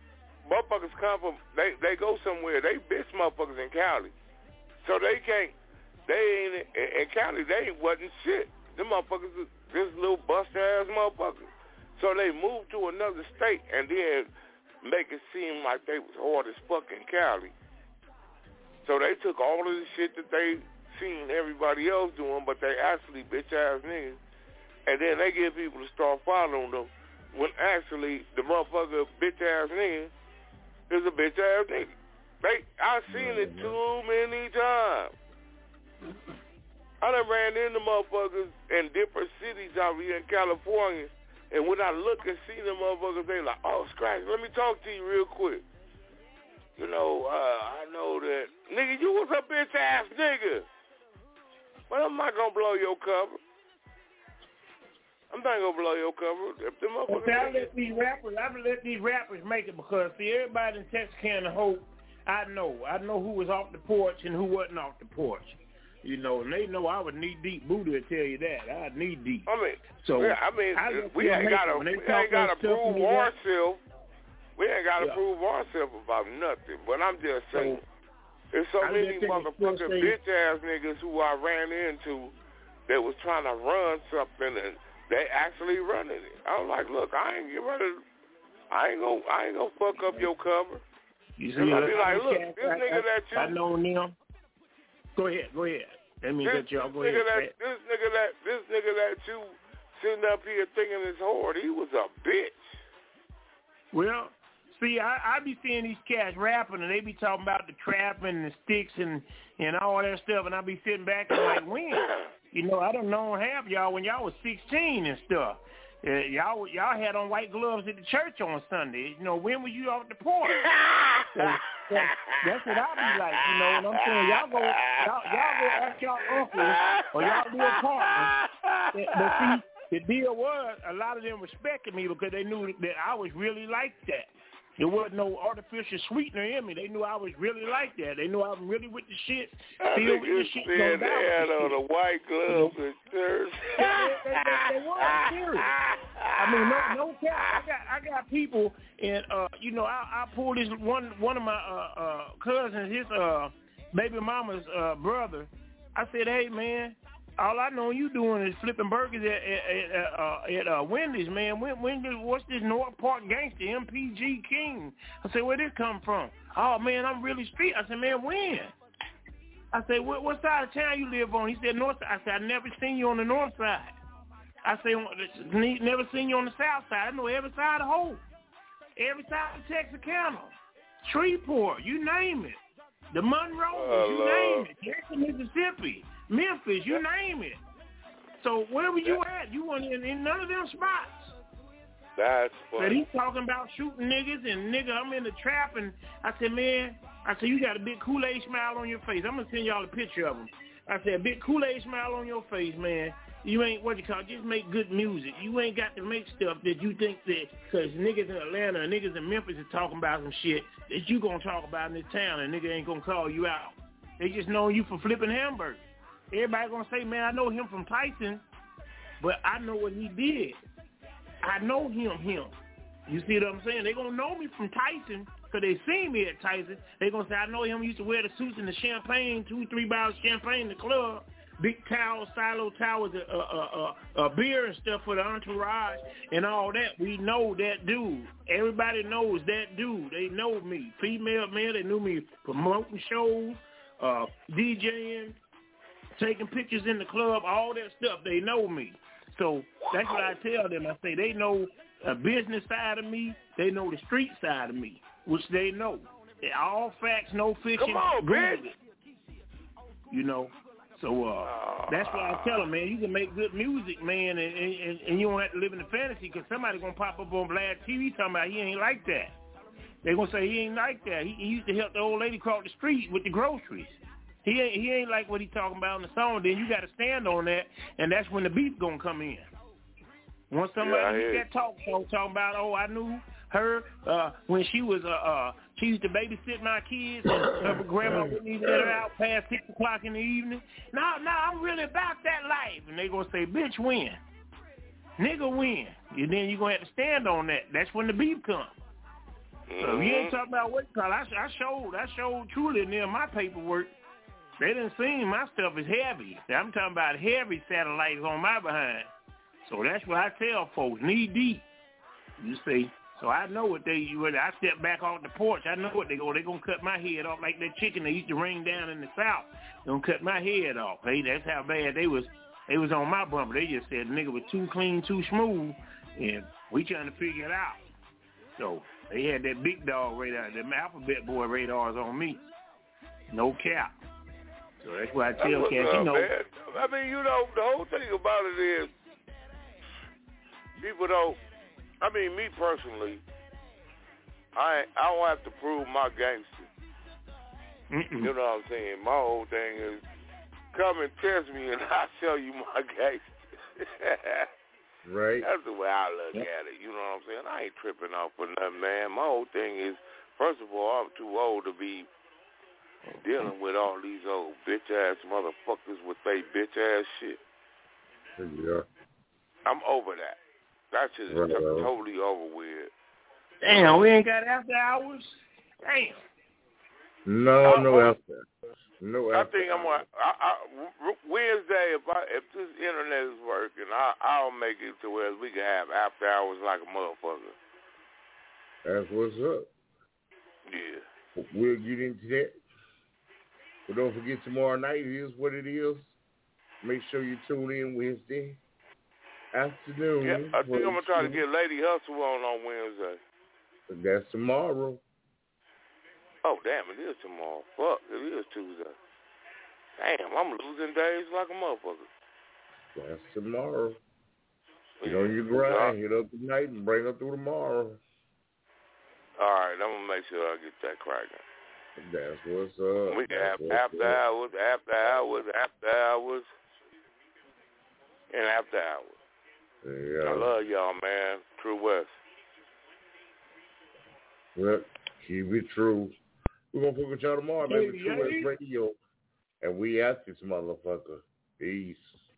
Motherfuckers come from, they, they go somewhere, they bitch motherfuckers in Cali. So they can't, they ain't in, in county. They wasn't shit. Them motherfuckers, just little bust ass motherfuckers. So they moved to another state and then make it seem like they was hard as fuck in Cali. So they took all of the shit that they seen everybody else doing, but they actually bitch ass niggas, and then they get people to start following them when actually the motherfucker bitch ass nigga is a bitch ass nigga. They, I seen it too many times. I done ran into motherfuckers in different cities out here in California, and when I look and see them motherfuckers, they like, oh, Scratch, let me talk to you real quick. You know, uh, I know that, nigga, you was a bitch ass nigga. But I'm not gonna blow your cover. I'm not gonna blow your cover. If the motherfuckers, okay, I let these rappers, I let these rappers make it because see, everybody in Texarkana Hope, I know, I know who was off the porch and who wasn't off the porch. You know, and they know I was knee deep. Buddha will tell you that. I was knee deep. I mean, so yeah, I mean, I we ain't gotta, we ain't gotta prove ourselves. We ain't gotta yeah. prove ourselves about nothing. But I'm just saying, so, there's so I many motherfucking bitch ass niggas who I ran into that was trying to run something and they actually running it. I was like, look, I ain't get ready. I ain't gonna, I ain't gonna fuck up your cover. You see, I be like, look, this I, nigga I, that you. I know him. Go ahead, go ahead. That means this, that y'all go nigga ahead. That, this nigga that this nigga that you sitting up here thinking is hard, he was a bitch. Well, see, I, I be seeing these cats rapping and they be talking about the trap and the sticks and, and all that stuff, and I be sitting back and like, when? You know, I done known half y'all when y'all was sixteen and stuff. Uh, y'all y'all had on white gloves at the church on Sunday. You know, when were you off the porch? So, that, that's what I be like, you know. And I'm saying y'all go y'all, y'all go ask y'all uncles or y'all little partners. But see, the deal was a lot of them respected me because they knew that I was really like that. There wasn't no artificial sweetener in me. They knew I was really like that. They knew I was really with the shit. Still with the shit. Said they had on the white gloves and shirts. They, they, they, they were serious. I mean, no, no cap. I got, I got people, and uh, you know, I, I pulled this one, one of my uh, uh, cousins, his uh, baby mama's uh, brother. I said, hey man, all I know you doing is flipping burgers at at, at, uh, at uh, Wendy's, man. When, when what's this North Park gangster, M P G King? I said, where this come from? Oh man, I'm really street. I said, man, when? I said, what, what side of town you live on? He said, north side. I said, I never seen you on the north side. I said, never seen you on the south side. I know every side of Hope, every side of Texarkana, Shreveport, you name it. The Monroe, oh, you Lord. Name it. Jackson, Mississippi, Memphis, you name it. So where were you at? You weren't in, in none of them spots. That's funny. But he's talking about shooting niggas and nigga, I'm in the trap. And I said, man, I said, you got a big Kool-Aid smile on your face. I'm going to send y'all a picture of him. I said, a big Kool-Aid smile on your face, man. You ain't, what you call it, just make good music. You ain't got to make stuff that you think that, because niggas in Atlanta and niggas in Memphis are talking about some shit that you going to talk about in this town and nigga ain't going to call you out. They just know you for flipping hamburgers. Everybody going to say, man, I know him from Tyson, but I know what he did. I know him, him. You see what I'm saying? They going to know me from Tyson because they see me at Tyson. They going to say, I know him. He used to wear the suits and the champagne, two, three bottles of champagne in the club. Big towels, silo towels, uh, uh, uh, uh, beer and stuff for the entourage and all that. We know that dude. Everybody knows that dude. They know me. Female, man, they knew me promoting shows, uh, DJing, taking pictures in the club, all that stuff. They know me. So that's what I tell them. I say they know a business side of me. They know the street side of me, which they know. They're all facts, no fiction. Come on, bitch. You know. So uh, that's why I tell them, man, you can make good music, man, and, and, and you don't have to live in the fantasy because somebody's going to pop up on Black T V talking about he ain't like that. They're going to say he ain't like that. He, he used to help the old lady cross the street with the groceries. He ain't, he ain't like what he talking about in the song. Then you got to stand on that, and that's when the beef going to come in. Once somebody yeah, that talk show talking about, oh, I knew her uh, when she was, uh, uh, she used to babysit my kids, and her grandma wouldn't even let her out past six o'clock in the evening. No, no, I'm really about that life. And they going to say, bitch, win. Nigga, win. And then you going to have to stand on that. That's when the beef comes. Mm-hmm. So you ain't talking about what call. I, I showed, I showed truly near my paperwork they didn't see my stuff is heavy. I'm talking about heavy satellites on my behind. So that's what I tell folks, knee deep. You see. So I know what they, when I step back off the porch, I know what they go. They're going to cut my head off like that chicken they used to ring down in the South. They're going to cut my head off. Hey, that's how bad they was. They was on my bumper. They just said the nigga was too clean, too smooth, and we trying to figure it out. So they had that big dog radar, them alphabet boy radars on me. No cap. So that's why I tell cats, you know. Man. I mean, you know, the whole thing about it is people don't, I mean, me personally, I I don't have to prove my gangster. Mm-mm. You know what I'm saying? My whole thing is, come and test me and I'll show you my gangster. Right. That's the way I look yep. at it. You know what I'm saying? I ain't tripping off for nothing, man. My whole thing is, first of all, I'm too old to be dealing with all these old bitch-ass motherfuckers with they bitch-ass shit. Yeah. I'm over that. That shit is right. t- totally over with. Damn, we ain't got after hours? Damn. No, no after. No I after think I'm gonna I, I, Wednesday. If I if this internet is working, I, I'll make it to where we can have after hours like a motherfucker. That's what's up. Yeah. We'll get into that. But don't forget, tomorrow night is what it is. Make sure you tune in Wednesday afternoon. Yeah, I think I'm gonna try to get Lady Hustle on on Wednesday. That's tomorrow. Oh, damn, it is tomorrow. Fuck, it is Tuesday. Damn, I'm losing days like a motherfucker. That's tomorrow. Get on your grind, hit up tonight, and bring her through tomorrow. All right, I'm going to make sure I get that cracking. That's what's up. We can have That's after up. hours, after hours, after hours, and after hours. Yeah. I love y'all, man. True West. Well, keep it true. We're going to fuck with y'all tomorrow, baby. True West Radio. And we at this motherfucker. Peace.